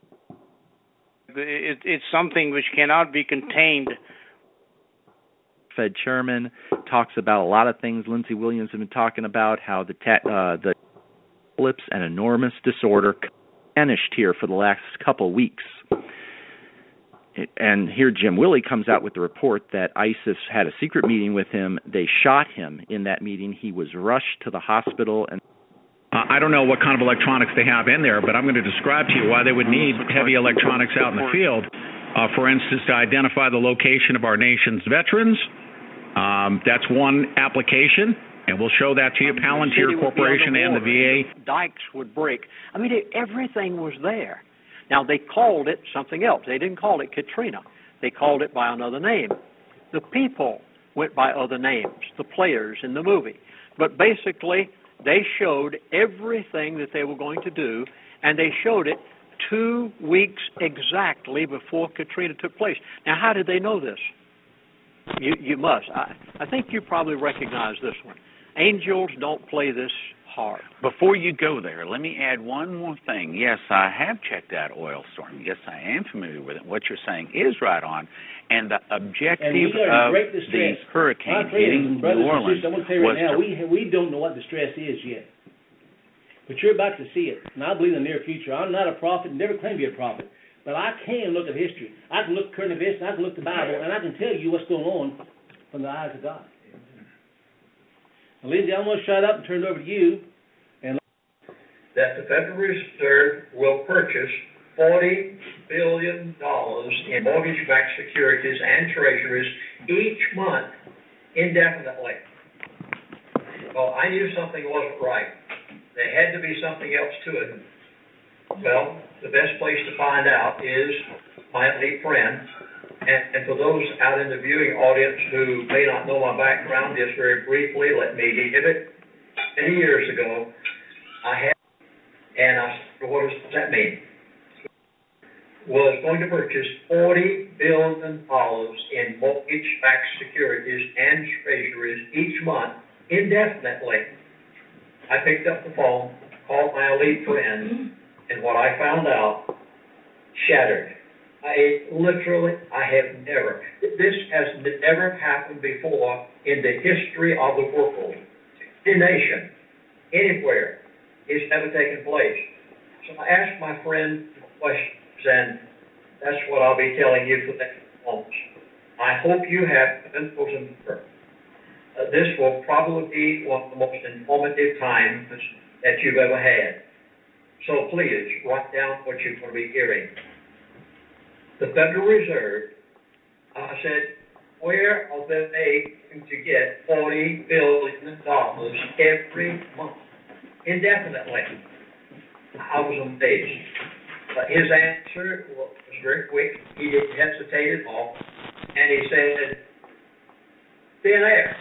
It, it's something which cannot be contained. Fed chairman talks about a lot of things Lindsey Williams has been talking about, how the te- uh, the flips an enormous disorder vanished here for the last couple of weeks. And here Jim Willey comes out with the report that ISIS had a secret meeting with him. They shot him in that meeting. He was rushed to the hospital. And uh, I don't know what kind of electronics they have in there, but I'm going to describe to you why they would need heavy electronics out in the field. Uh, for instance, to identify the location of our nation's veterans. Um, that's one application, and we'll show that to you. Palantir Corporation and the V A. Dikes would break. I mean, it, everything was there. Now, they called it something else. They didn't call it Katrina. They called it by another name. The people went by other names, the players in the movie. But basically, they showed everything that they were going to do, and they showed it two weeks exactly before Katrina took place. Now, how did they know this? You, you must. I, I think you probably recognize this one. Angels don't play this hard. Before you go there, let me add one more thing. Yes, I have checked out oil storm. Yes, I am familiar with it. What you're saying is right on. And the objective of these hurricanes hitting New Orleans I'm going to tell you right now, to... we, we don't know what the stress is yet. But you're about to see it. And I believe in the near future. I'm not a prophet, never claim to be a prophet. But I can look at history. I can look at current events, and I can look at the Bible, and I can tell you what's going on from the eyes of God. Now, Lindsay, I'm going to shut up and turn it over to you. And that the Federal Reserve will purchase forty billion dollars in mortgage-backed securities and treasuries each month indefinitely. Well, I knew something wasn't right. There had to be something else to it. Well, the best place to find out is my elite friend. And, and for those out in the viewing audience who may not know my background, just very briefly, let me give it. Many years ago, I had, and I said, what does that mean? Was going to purchase forty billion dollars in mortgage-backed securities and treasuries each month indefinitely. I picked up the phone, called my elite friend, and what I found out shattered. I literally, I have never, this has never happened before in the history of the world. Any nation, anywhere, it's never taken place. So I asked my friend questions, and that's what I'll be telling you for the next moments. I hope you have pencils and paper. Uh, this will probably be one of the most informative times that you've ever had. So please, write down what you're going to be hearing. The Federal Reserve, uh, I said, where are they going to get forty billion dollars every month, indefinitely? I was amazed. But his answer was very quick. He didn't hesitate at all. And he said, thin air.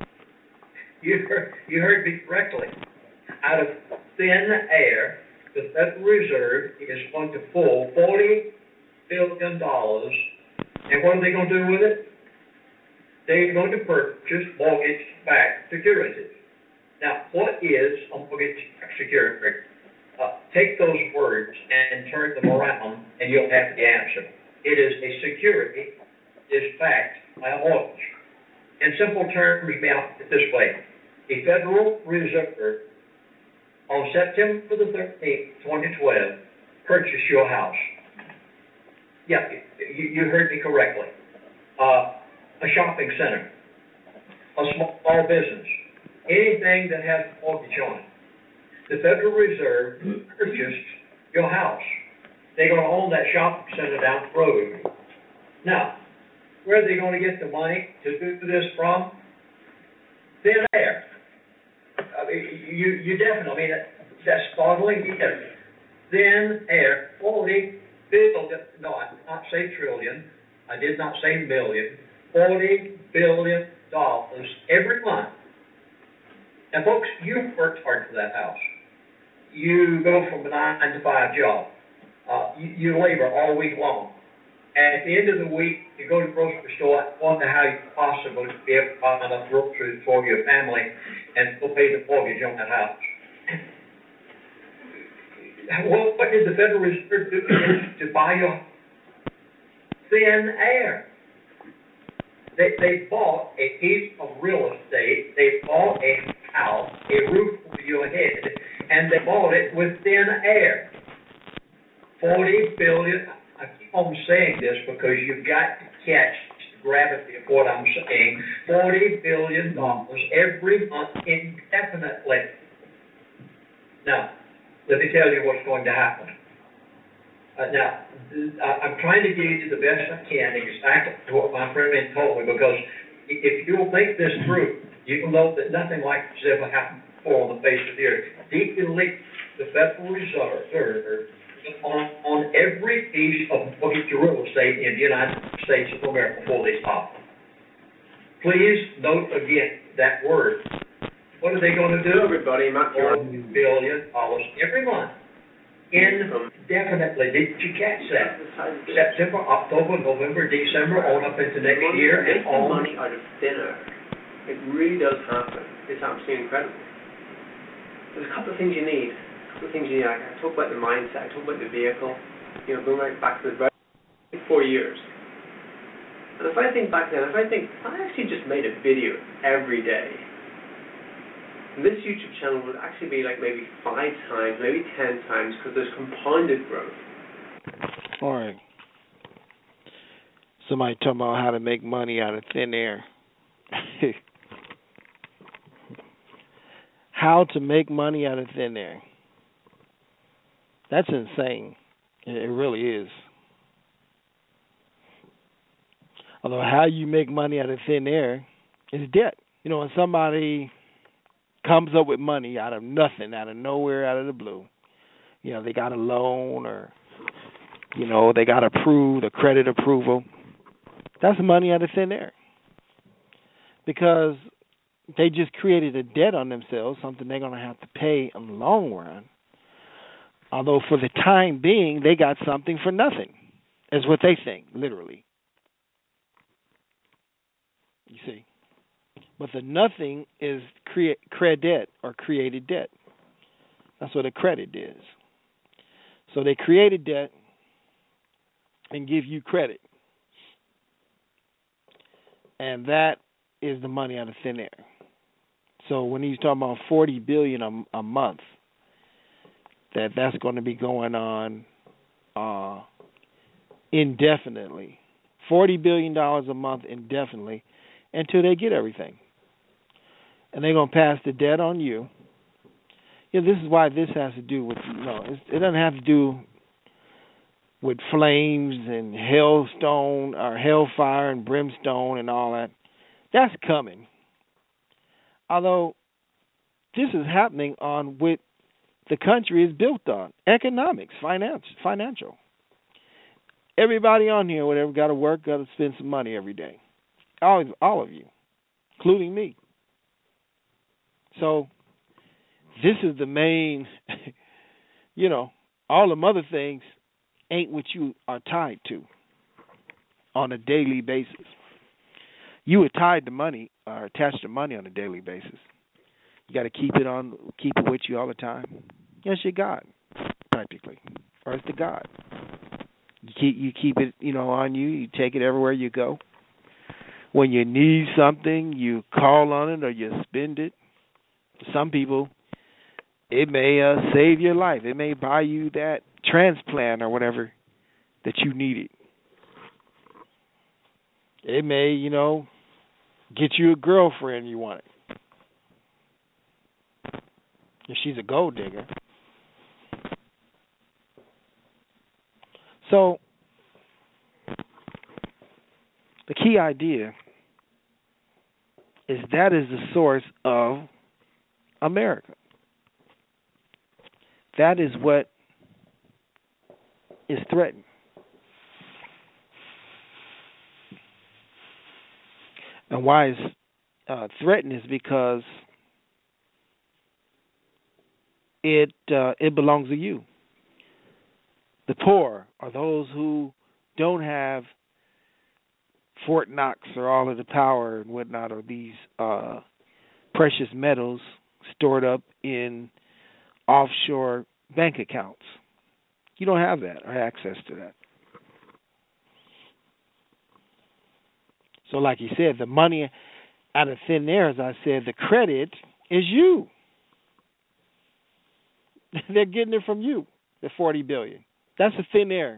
You heard, you heard me correctly. Out of thin air, the Federal Reserve is going to pull forty billion dollars, and what are they going to do with it? They're going to purchase mortgage-backed securities. Now, what is a mortgage-backed security? Uh, take those words and turn them around, and you'll have the answer. It is a security that is backed by a mortgage. In simple terms, we out it this way. The Federal Reserve, on September the thirteenth, twenty twelve, purchased your house. Yeah, you, you heard me correctly. Uh, a shopping center, a small business, anything that has a mortgage on it. The Federal Reserve purchased your house. They're going to own that shopping center down the road. Now, where are they going to get the money to do this from? Thin air. I mean, you, you definitely, I mean, that's startling here. Thin air, forty billion, no, I did not say trillion, I did not say million, forty billion dollars every month. And folks, you've worked hard for that house. You go from a nine to five job. Uh, you, you labor all week long. And at the end of the week, you go to the grocery store, I wonder how you possibly be able to buy enough groceries for your family and go pay the mortgage on that house. Well, what did the Federal Reserve do to buy your thin air? They, they bought a piece of real estate, they bought a house, a roof over your head, and they bought it with thin air. forty billion dollars. I keep on saying this because you've got to catch the gravity of what I'm saying. forty billion dollars every month indefinitely. Now, let me tell you what's going to happen. Uh, now, I'm trying to give you the best I can exactly what my friend told me, because if you'll think this through, you will know that nothing like this ever happened before on the face of the earth. Deeply, the Federal Reserve on, on every piece of mortgage real estate in the United States of America before they stop. Please note again that word. What are they going to do? Everybody, one billion dollars every month. Indefinitely. Did you catch that? September, October, November, December, on up into next money, year and on. Money out of thin air. It really does happen. It's absolutely incredible. There's a couple of things you need. A couple of things you need. I talk about the mindset. I talk about the vehicle. You know, going right back to the very four years. And if I think back then, if I think, I actually just made a video every day. This YouTube channel would actually be like maybe five times, maybe ten times, because there's compounded growth. All right. Somebody talking about how to make money out of thin air. How to make money out of thin air. That's insane. It really is. Although how you make money out of thin air is debt. You know, when somebody comes up with money out of nothing, out of nowhere, out of the blue. You know, they got a loan or, you know, they got approved, a credit approval. That's money out of thin air. Because they just created a debt on themselves, something they're going to have to pay in the long run. Although for the time being, they got something for nothing, is what they think, literally. You see? But the nothing is cre- credit or created debt. That's what a credit is. So they created debt and give you credit. And that is the money out of thin air. So when he's talking about forty billion dollars a, a month, that that's going to be going on uh, indefinitely. forty billion dollars a month indefinitely until they get everything. And they're going to pass the debt on you. Yeah, this is why this has to do with, you know, it doesn't have to do with flames and hailstone or hellfire and brimstone and all that. That's coming. Although this is happening on what the country is built on, economics, finance, financial. Everybody on here, whatever, got to work, got to spend some money every day. All, all of you, including me. So this is the main, you know, all them other things ain't what you are tied to on a daily basis. You are tied to money or attached to money on a daily basis. You got to keep it on, keep it with you all the time. Yes, your God, practically, or it's the God. You keep you keep it, you know, on you. You take it everywhere you go. When you need something, you call on it or you spend it. Some people, it may uh, save your life. It may buy you that transplant or whatever that you needed. It may, you know, get you a girlfriend you wanted. If she's a gold digger. So, the key idea is that is the source of America. that is what is threatened. And why it's uh, threatened is because it uh, it belongs to you. The poor are those who don't have Fort Knox or all of the power and whatnot, or these uh, precious metals stored up in offshore bank accounts. You don't have that or access to that. So like you said, the money out of thin air, as I said, the credit is you. They're getting it from you, the forty billion dollars. That's the thin air.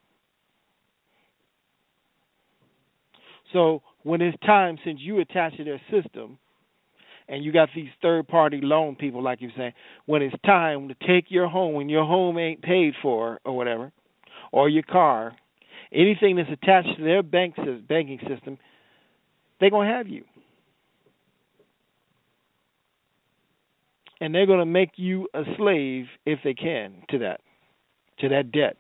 So when it's time, since you attach to their system, and you got these third-party loan people, like you're saying, when it's time to take your home, when your home ain't paid for or whatever, or your car, anything that's attached to their bank banking system, they're going to have you. And they're going to make you a slave, if they can, to that, to that debt.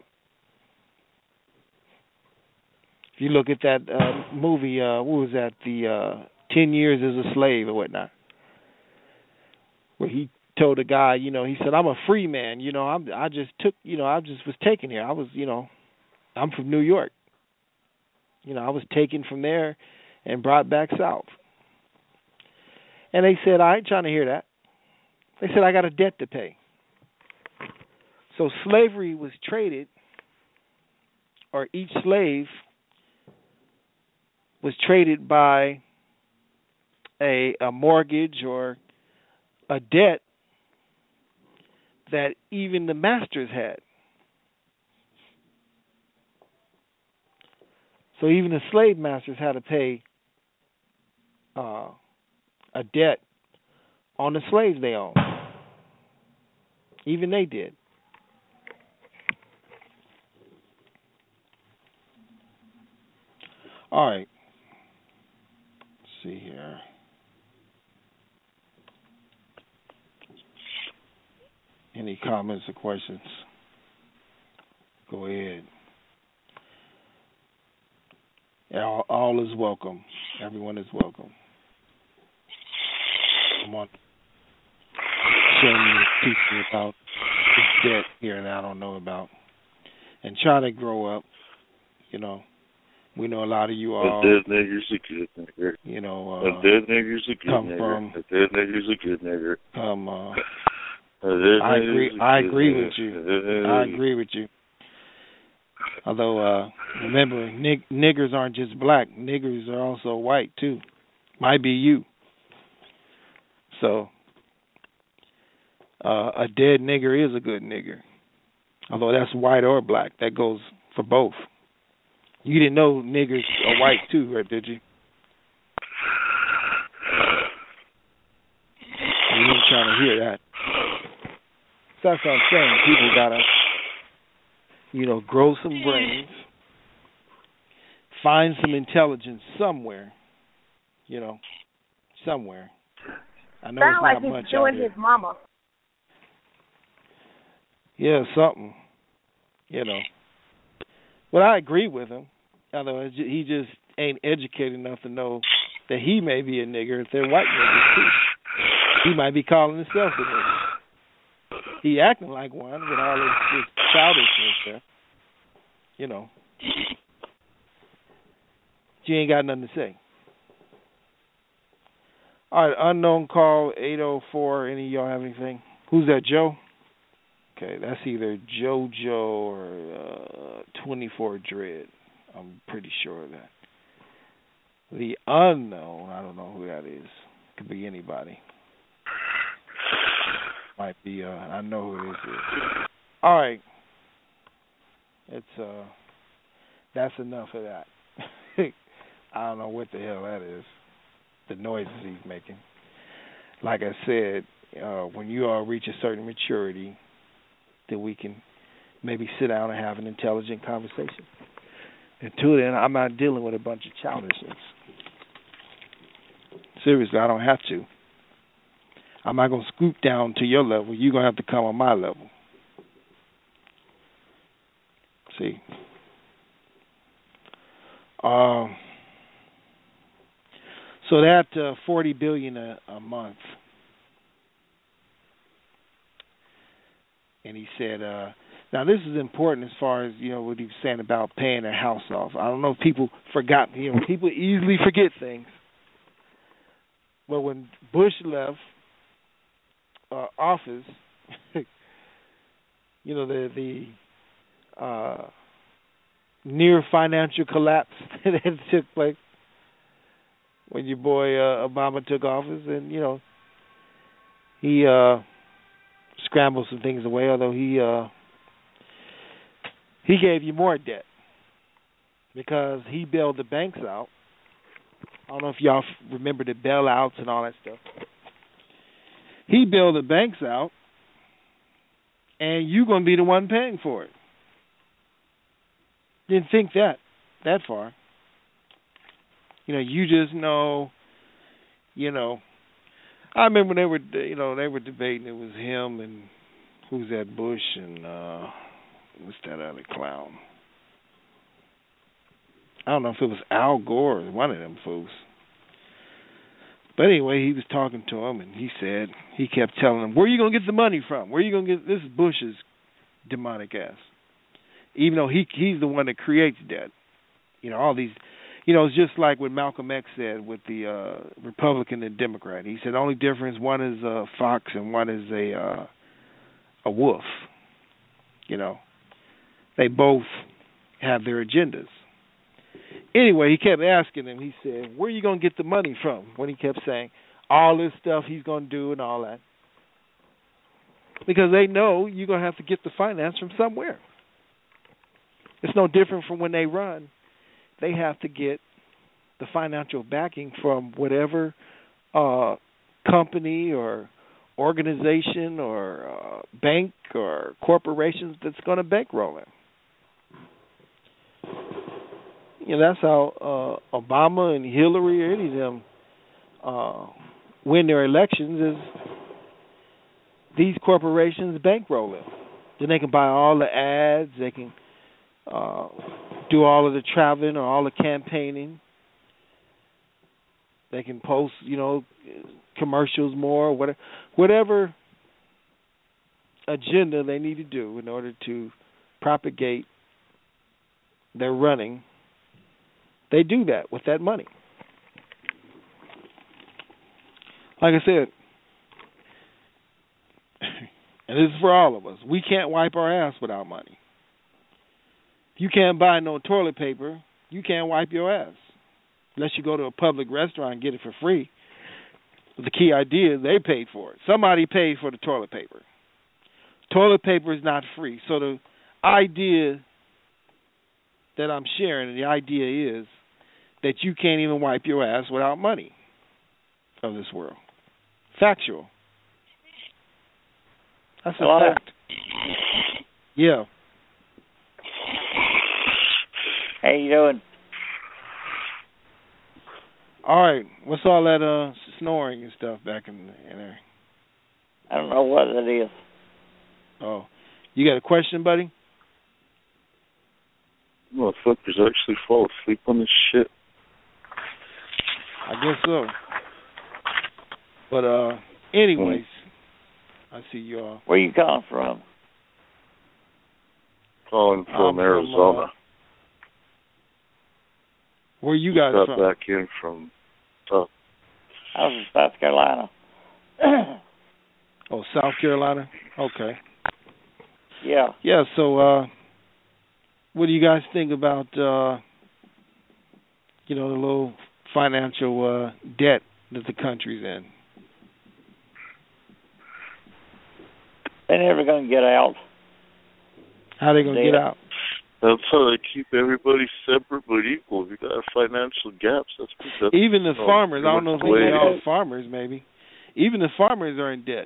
If you look at that uh, movie, uh, what was that, the uh, ten years as a Slave or whatnot, where he told a guy, you know, he said, I'm a free man, you know, I'm, I just took, you know, I just was taken here. I was, you know, I'm from New York. You know, I was taken from there and brought back south. And they said, I ain't trying to hear that. They said, I got a debt to pay. So slavery was traded, or each slave was traded by a, a mortgage or a debt that even the masters had. So even the slave masters had to pay uh, a debt on the slaves they owned. Even they did. All right. Let's see here. Any comments or questions? Go ahead. All, all is welcome. Everyone is welcome. I'm on showing me teaching about this debt here that I don't know about, and trying to grow up. You know, we know a lot of you all. A dead nigger's a good nigger. You know, uh, a dead nigger's a good come nigger. From, a dead nigger's a good nigger. Come. Uh, I agree. I agree with you. I agree with you. Although, uh, remember, nig- niggers aren't just black. Niggers are also white, too. Might be you. So, uh, a dead nigger is a good nigger. Although that's white or black. That goes for both. You didn't know niggers are white, too, right, did you? You ain't trying to hear that. So that's what I'm saying. People got to, you know, grow some brains, find some intelligence somewhere, you know, somewhere. I know Sound it's like not he's much doing out there. his mama. Yeah, something, you know. But I agree with him. Although he just ain't educated enough to know that he may be a nigger if they're white niggers too. He might be calling himself a nigger. He acting like one with all his, his childishness there. You know. She ain't got nothing to say. All right, unknown call, eight oh four. Any of y'all have anything? Who's that, Joe? Okay, that's either JoJo or uh, twenty-four Dread. I'm pretty sure of that. The unknown, I don't know who that is. Could be anybody. Might be, uh, I know who this is. All right. It's, uh, that's enough of that. I don't know what the hell that is. The noises he's making. Like I said, uh, when you all reach a certain maturity, then we can maybe sit down and have an intelligent conversation. Until then, I'm not dealing with a bunch of childishness. Seriously, I don't have to. I'm not going to scoop down to your level. You're going to have to come on my level. see. Um, so that uh, forty billion a, a month, and he said, uh, now this is important as far as you know what he was saying about paying their house off. I don't know if people forgot. You know, people easily forget things. But when Bush left uh, office, you know the the uh, near financial collapse that took place when your boy uh, Obama took office, and you know he uh, scrambled some things away. Although he uh, he gave you more debt because he bailed the banks out. I don't know if y'all remember the bailouts and all that stuff. He bailed the banks out, and you're going to be the one paying for it. Didn't think that that far. You know, you just know, you know. I remember when they were, you know, they were debating. It was him and who's that, Bush and uh, what's that other clown? I don't know if it was Al Gore or one of them fools. But anyway, he was talking to him, and he said, he kept telling him, where are you going to get the money from? Where are you going to get, this is Bush's demonic ass. Even though he he's the one that creates debt. You know, all these, you know, it's just like what Malcolm X said with the uh, Republican and Democrat. He said the only difference, one is a fox and one is a uh, a wolf. You know, they both have their agendas. Anyway, he kept asking him, he said, where are you going to get the money from? When he kept saying all this stuff he's going to do and all that. Because they know you're going to have to get the finance from somewhere. It's no different from when they run. They have to get the financial backing from whatever uh, company or organization or uh, bank or corporations that's going to bankroll it. You know, that's how uh, Obama and Hillary or any of them uh, win their elections is these corporations bankroll it. Then they can buy all the ads, they can uh, do all of the traveling or all the campaigning. They can post, you know, commercials more, whatever, whatever agenda they need to do in order to propagate their running. They do that with that money. Like I said, and this is for all of us, we can't wipe our ass without money. If you can't buy no toilet paper, you can't wipe your ass. Unless you go to a public restaurant and get it for free. But the key idea is they paid for it. Somebody paid for the toilet paper. Toilet paper is not free. So the idea that I'm sharing, the idea is that you can't even wipe your ass without money of this world. Factual. That's a Hello? fact. Yeah. How you doing? All right. What's all that uh, snoring and stuff back in, in there? I don't know what it is. Oh. You got a question, buddy? Motherfuckers actually fall asleep on this shit. I guess so. But uh, anyways, mm. I see you all. Where you calling from? Calling from I'm Arizona. From, uh, where you guys Got from? back in from. Uh, I was in South Carolina. Oh, South Carolina. Okay. Yeah. Yeah. So, uh, what do you guys think about, uh, you know, the little financial uh, debt that the country's in? They're never going to get out. How are they going to get out? That's how they keep everybody separate but equal. If you got financial gaps, that's, that's even the you know, farmers. I don't know if the way they it are is. farmers. Maybe even the farmers are in debt.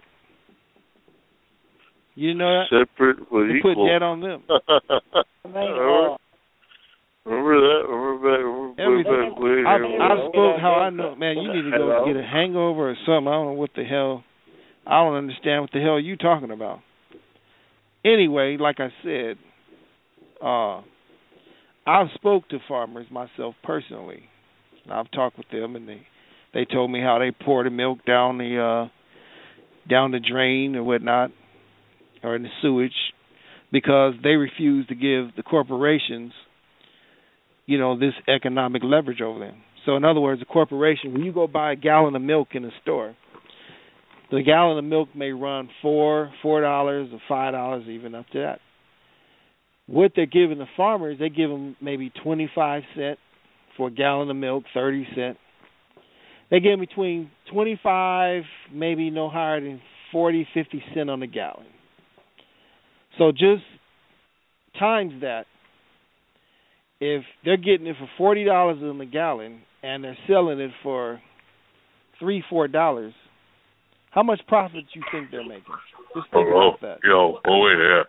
You know that? Separate but they equal. Put debt on them. remember, remember that? Remember back? Remember Everything. back way I, there, I spoke how I know. Man, you need to go Hello? get a hangover or something. I don't know what the hell. I don't understand what the hell you talking about. Anyway, like I said, Uh, I've spoke to farmers myself personally. I've talked with them, and they they told me how they pour the milk down the uh, down the drain or whatnot, or in the sewage, because they refuse to give the corporations, you know, this economic leverage over them. So in other words, a corporation, when you go buy a gallon of milk in a store, the gallon of milk may run four, four dollars, or five dollars, even up to that. What they're giving the farmers, they give them maybe twenty-five cents for a gallon of milk, thirty cents. They give between twenty-five, maybe no higher than forty, fifty cents on the gallon. So just times that. If they're getting it for forty dollars on the gallon and they're selling it for three, four dollars, how much profit do you think they're making? Just think Hello? about that. Yo, oh wait, yeah.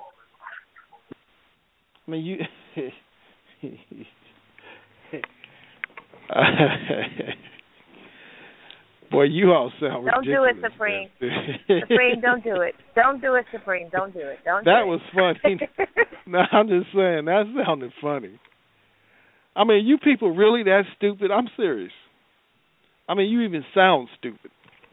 I mean, you. Boy, you all sound don't ridiculous. Don't do it, Supreme. Supreme, don't do it. Don't do it, Supreme. Don't do it. Don't. That do was it. funny. No, I'm just saying that sounded funny. I mean, you people really that stupid? I'm serious. I mean, you even sound stupid.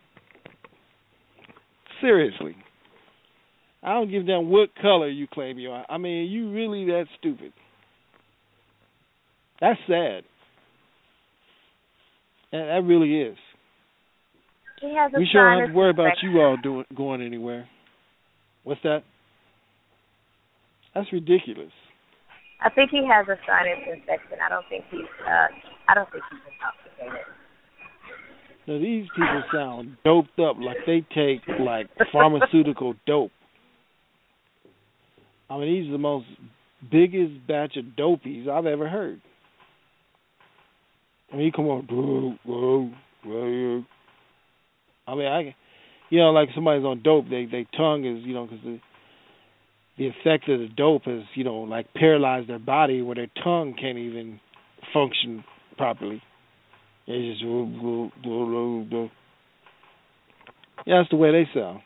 Seriously. I don't give a damn what color you claim you are. I mean, you really that stupid. That's sad. And that really is. He has a we sure don't have sinus to worry about infection. you all doing going anywhere. What's that? That's ridiculous. I think he has a sinus infection. I don't think he's. Uh, I don't think he's intoxicated. Now these people sound doped up, like they take like pharmaceutical dope. I mean, these are the most biggest batch of dopies I've ever heard. I mean, you come on, whoa, whoa, whoa. I mean, I, you know, like somebody's on dope, they their tongue is, you know, because the the effect of the dope has, you know, like paralyzed their body where their tongue can't even function properly. It's just, whoa, whoa, whoa, whoa, whoa. Yeah, that's the way they sound.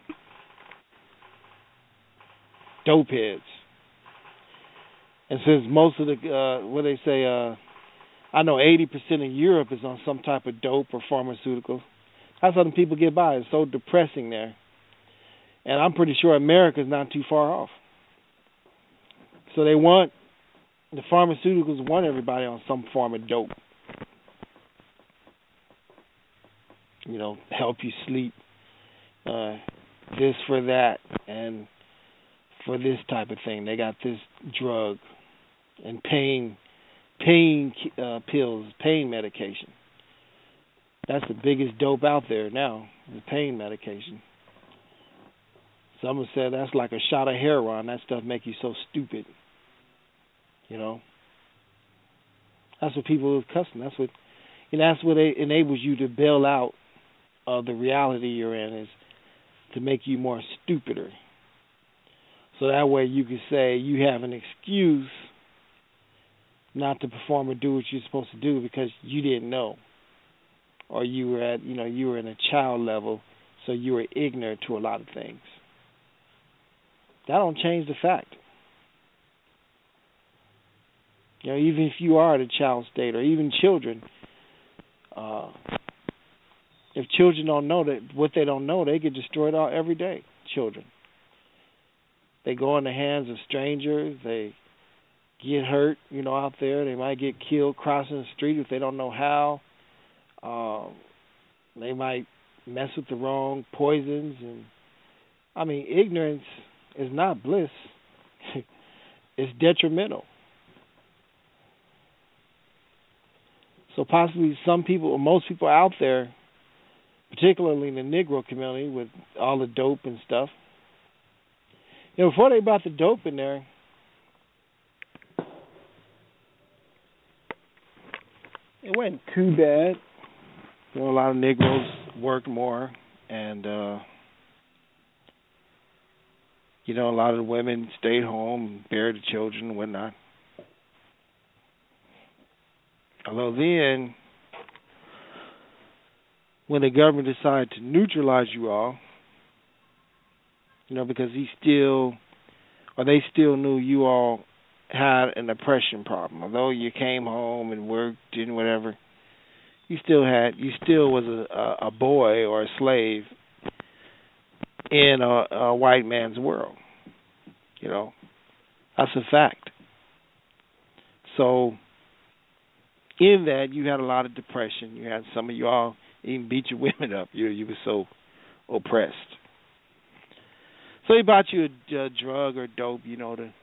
Dope heads. And since most of the, uh, what they say, uh, I know eighty percent of Europe is on some type of dope or pharmaceuticals. That's how the people get by. It's so depressing there. And I'm pretty sure America's not too far off. So they want, the pharmaceuticals want everybody on some form of dope. You know, help you sleep, uh, this for that, and for this type of thing. They got this drug and pain, pain uh, pills, pain medication. That's the biggest dope out there now, the pain medication. Someone said that's like a shot of heroin. That stuff make you so stupid. You know, that's what people are cussing. That's what, you know, that's what enables you to bail out of the reality you're in, is to make you more stupider. So that way you can say you have an excuse not to perform or do what you're supposed to do because you didn't know, or you were at, you know, you were in a child level, so you were ignorant to a lot of things. That don't change the fact. You know, even if you are at a child state, or even children, uh, if children don't know that what they don't know, they get destroyed all every day. Children, they go in the hands of strangers. They get hurt, you know, out there. They might get killed crossing the street if they don't know how. Um, they might mess with the wrong poisons, and I mean, ignorance is not bliss. It's detrimental. So possibly some people, or most people out there, particularly in the Negro community with all the dope and stuff, you know, before they brought the dope in there, it wasn't too bad. You know, a lot of Negroes worked more, and uh, you know, a lot of the women stayed home and buried the children and whatnot. Although then, when the government decided to neutralize you all, you know, because he still, or they still knew you all had an oppression problem. Although you came home and worked and whatever, you still had you still was a, a, a boy or a slave in a, a white man's world. You know, that's a fact. So in that, you had a lot of depression. You had some of y'all even beat your women up. You you were so oppressed. So he bought you a, a drug or dope, you know, to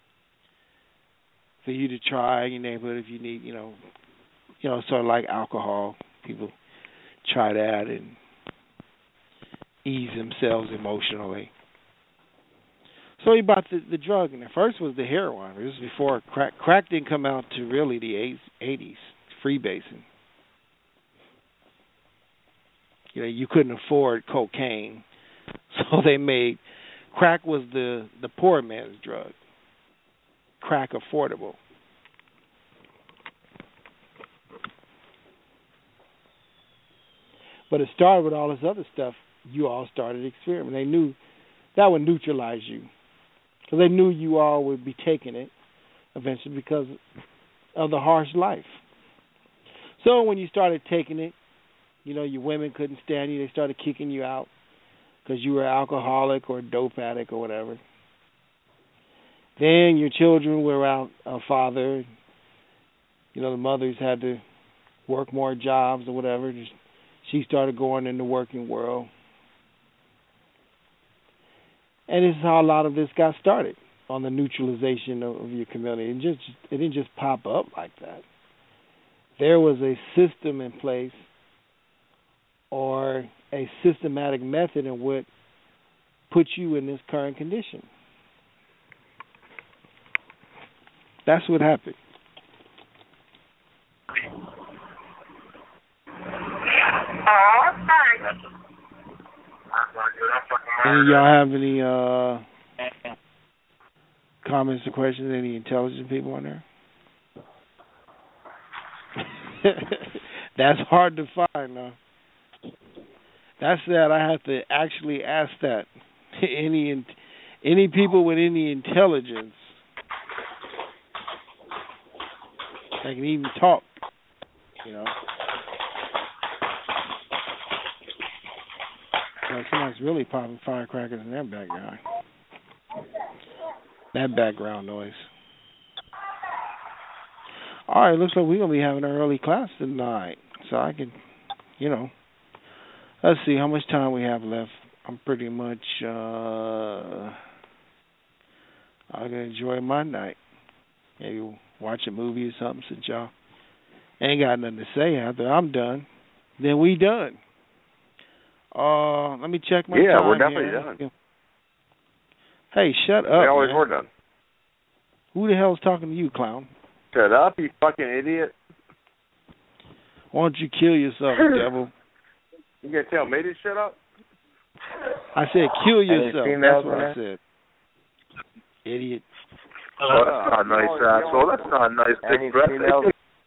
for you to try in your neighborhood if you need, you know, you know, sort of like alcohol. People try that and ease themselves emotionally. So he bought the, the drug, and the first was the heroin. This was before crack. Crack didn't come out to really the eighties, freebasing. You know, you couldn't afford cocaine, so they made crack was the, the poor man's drug. Crack affordable. But it started with all this other stuff you all started experimenting. They knew that would neutralize you. Because they knew you all would be taking it eventually because of the harsh life. So when you started taking it, you know, your women couldn't stand you. They started kicking you out because you were alcoholic or dope addict or whatever. Then your children were out a father. You know, the mothers had to work more jobs or whatever. Just, she started going in the working world. And this is how a lot of this got started, on the neutralization of, of your community. It just it didn't just pop up like that. There was a system in place or a systematic method in what put you in this current condition. That's what happened. Any of y'all have any uh, comments or questions? Any intelligent people on there? That's hard to find. Uh. That's that. I have to actually ask that. any any people with any intelligence that can even talk, you know. Like somebody's really popping firecrackers in that background. That background noise. All right, looks like we're going to be having an early class tonight. So I can, you know, let's see how much time we have left. I'm pretty much, uh, I'm going to enjoy my night. Maybe watch a movie or something since y'all ain't got nothing to say after I'm done. Then we done. Uh, let me check my yeah, time we're definitely here. done. Hey, shut up. We always man. were done. Who the hell's talking to you, clown? Shut up, you fucking idiot. Why don't you kill yourself, devil? You gonna tell me to shut up? I said kill yourself. Any That's females what in I said. Idiot. Oh, that's not nice, asshole. That's not nice. Any females?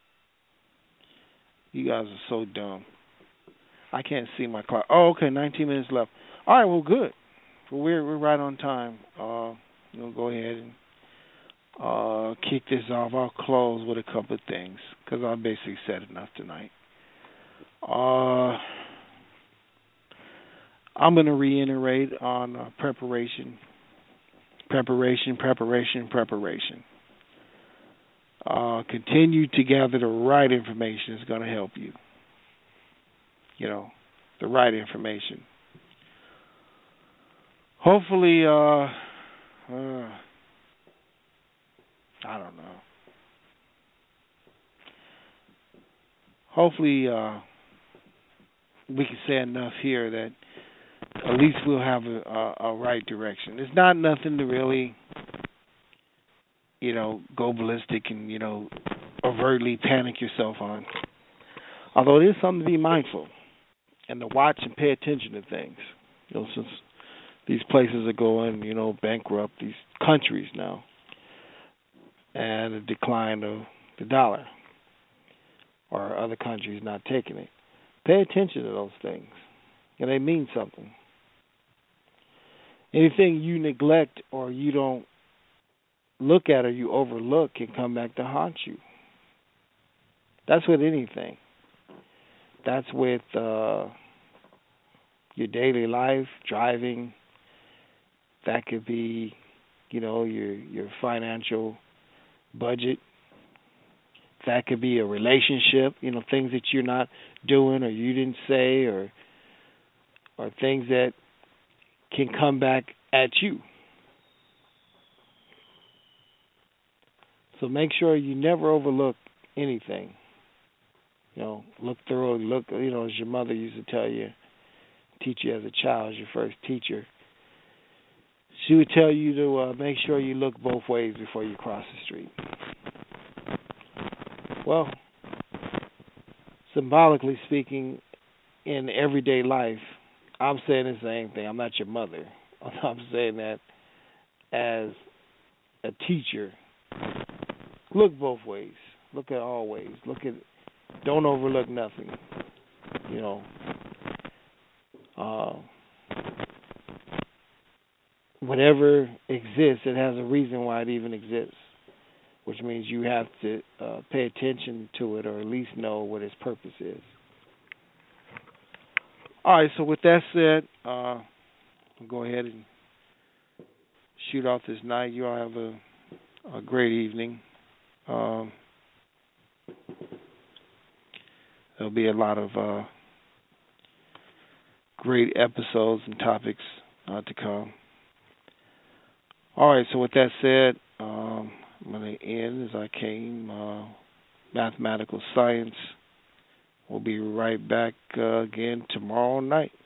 You guys are so dumb. I can't see my clock. Oh, okay, nineteen minutes left. All right, well, good. Well, we're we're right on time. Uh, we'll go ahead and uh, kick this off. I'll close with a couple of things because I basically said enough tonight. Uh, I'm going to reiterate on uh, preparation, preparation, preparation, preparation. Uh, continue to gather the right information is going to help you. You know, the right information. Hopefully, uh, uh, I don't know. Hopefully, uh, we can say enough here that at least we'll have a, a, a right direction. It's not nothing to really, you know, go ballistic and, you know, overtly panic yourself on. Although it is something to be mindful and to watch and pay attention to things. You know, since these places are going, you know, bankrupt, these countries now, and a decline of the dollar, or other countries not taking it. Pay attention to those things, and they mean something. Anything you neglect or you don't look at or you overlook can come back to haunt you. That's with anything. That's with uh, your daily life, driving. That could be, you know, your your financial budget. That could be a relationship, you know, things that you're not doing or you didn't say, or or things that can come back at you. So make sure you never overlook anything. You know, look thoroughly, look, you know, as your mother used to tell you, teach you as a child, as your first teacher. She would tell you to uh, make sure you look both ways before you cross the street. Well, symbolically speaking, in everyday life, I'm saying the same thing. I'm not your mother. I'm saying that as a teacher, look both ways. Look at all ways. Look at, don't overlook nothing. You know, uh, whatever exists, it has a reason why it even exists, which means you have to uh, pay attention to it or at least know what its purpose is. All right, so with that said, uh, I'll go ahead and shoot off this night. You all have a, a great evening. Um, there'll be a lot of uh, great episodes and topics uh, to come. All right, so with that said, um, I'm going to end as I came. Uh, mathematical science. We'll be right back uh, again tomorrow night.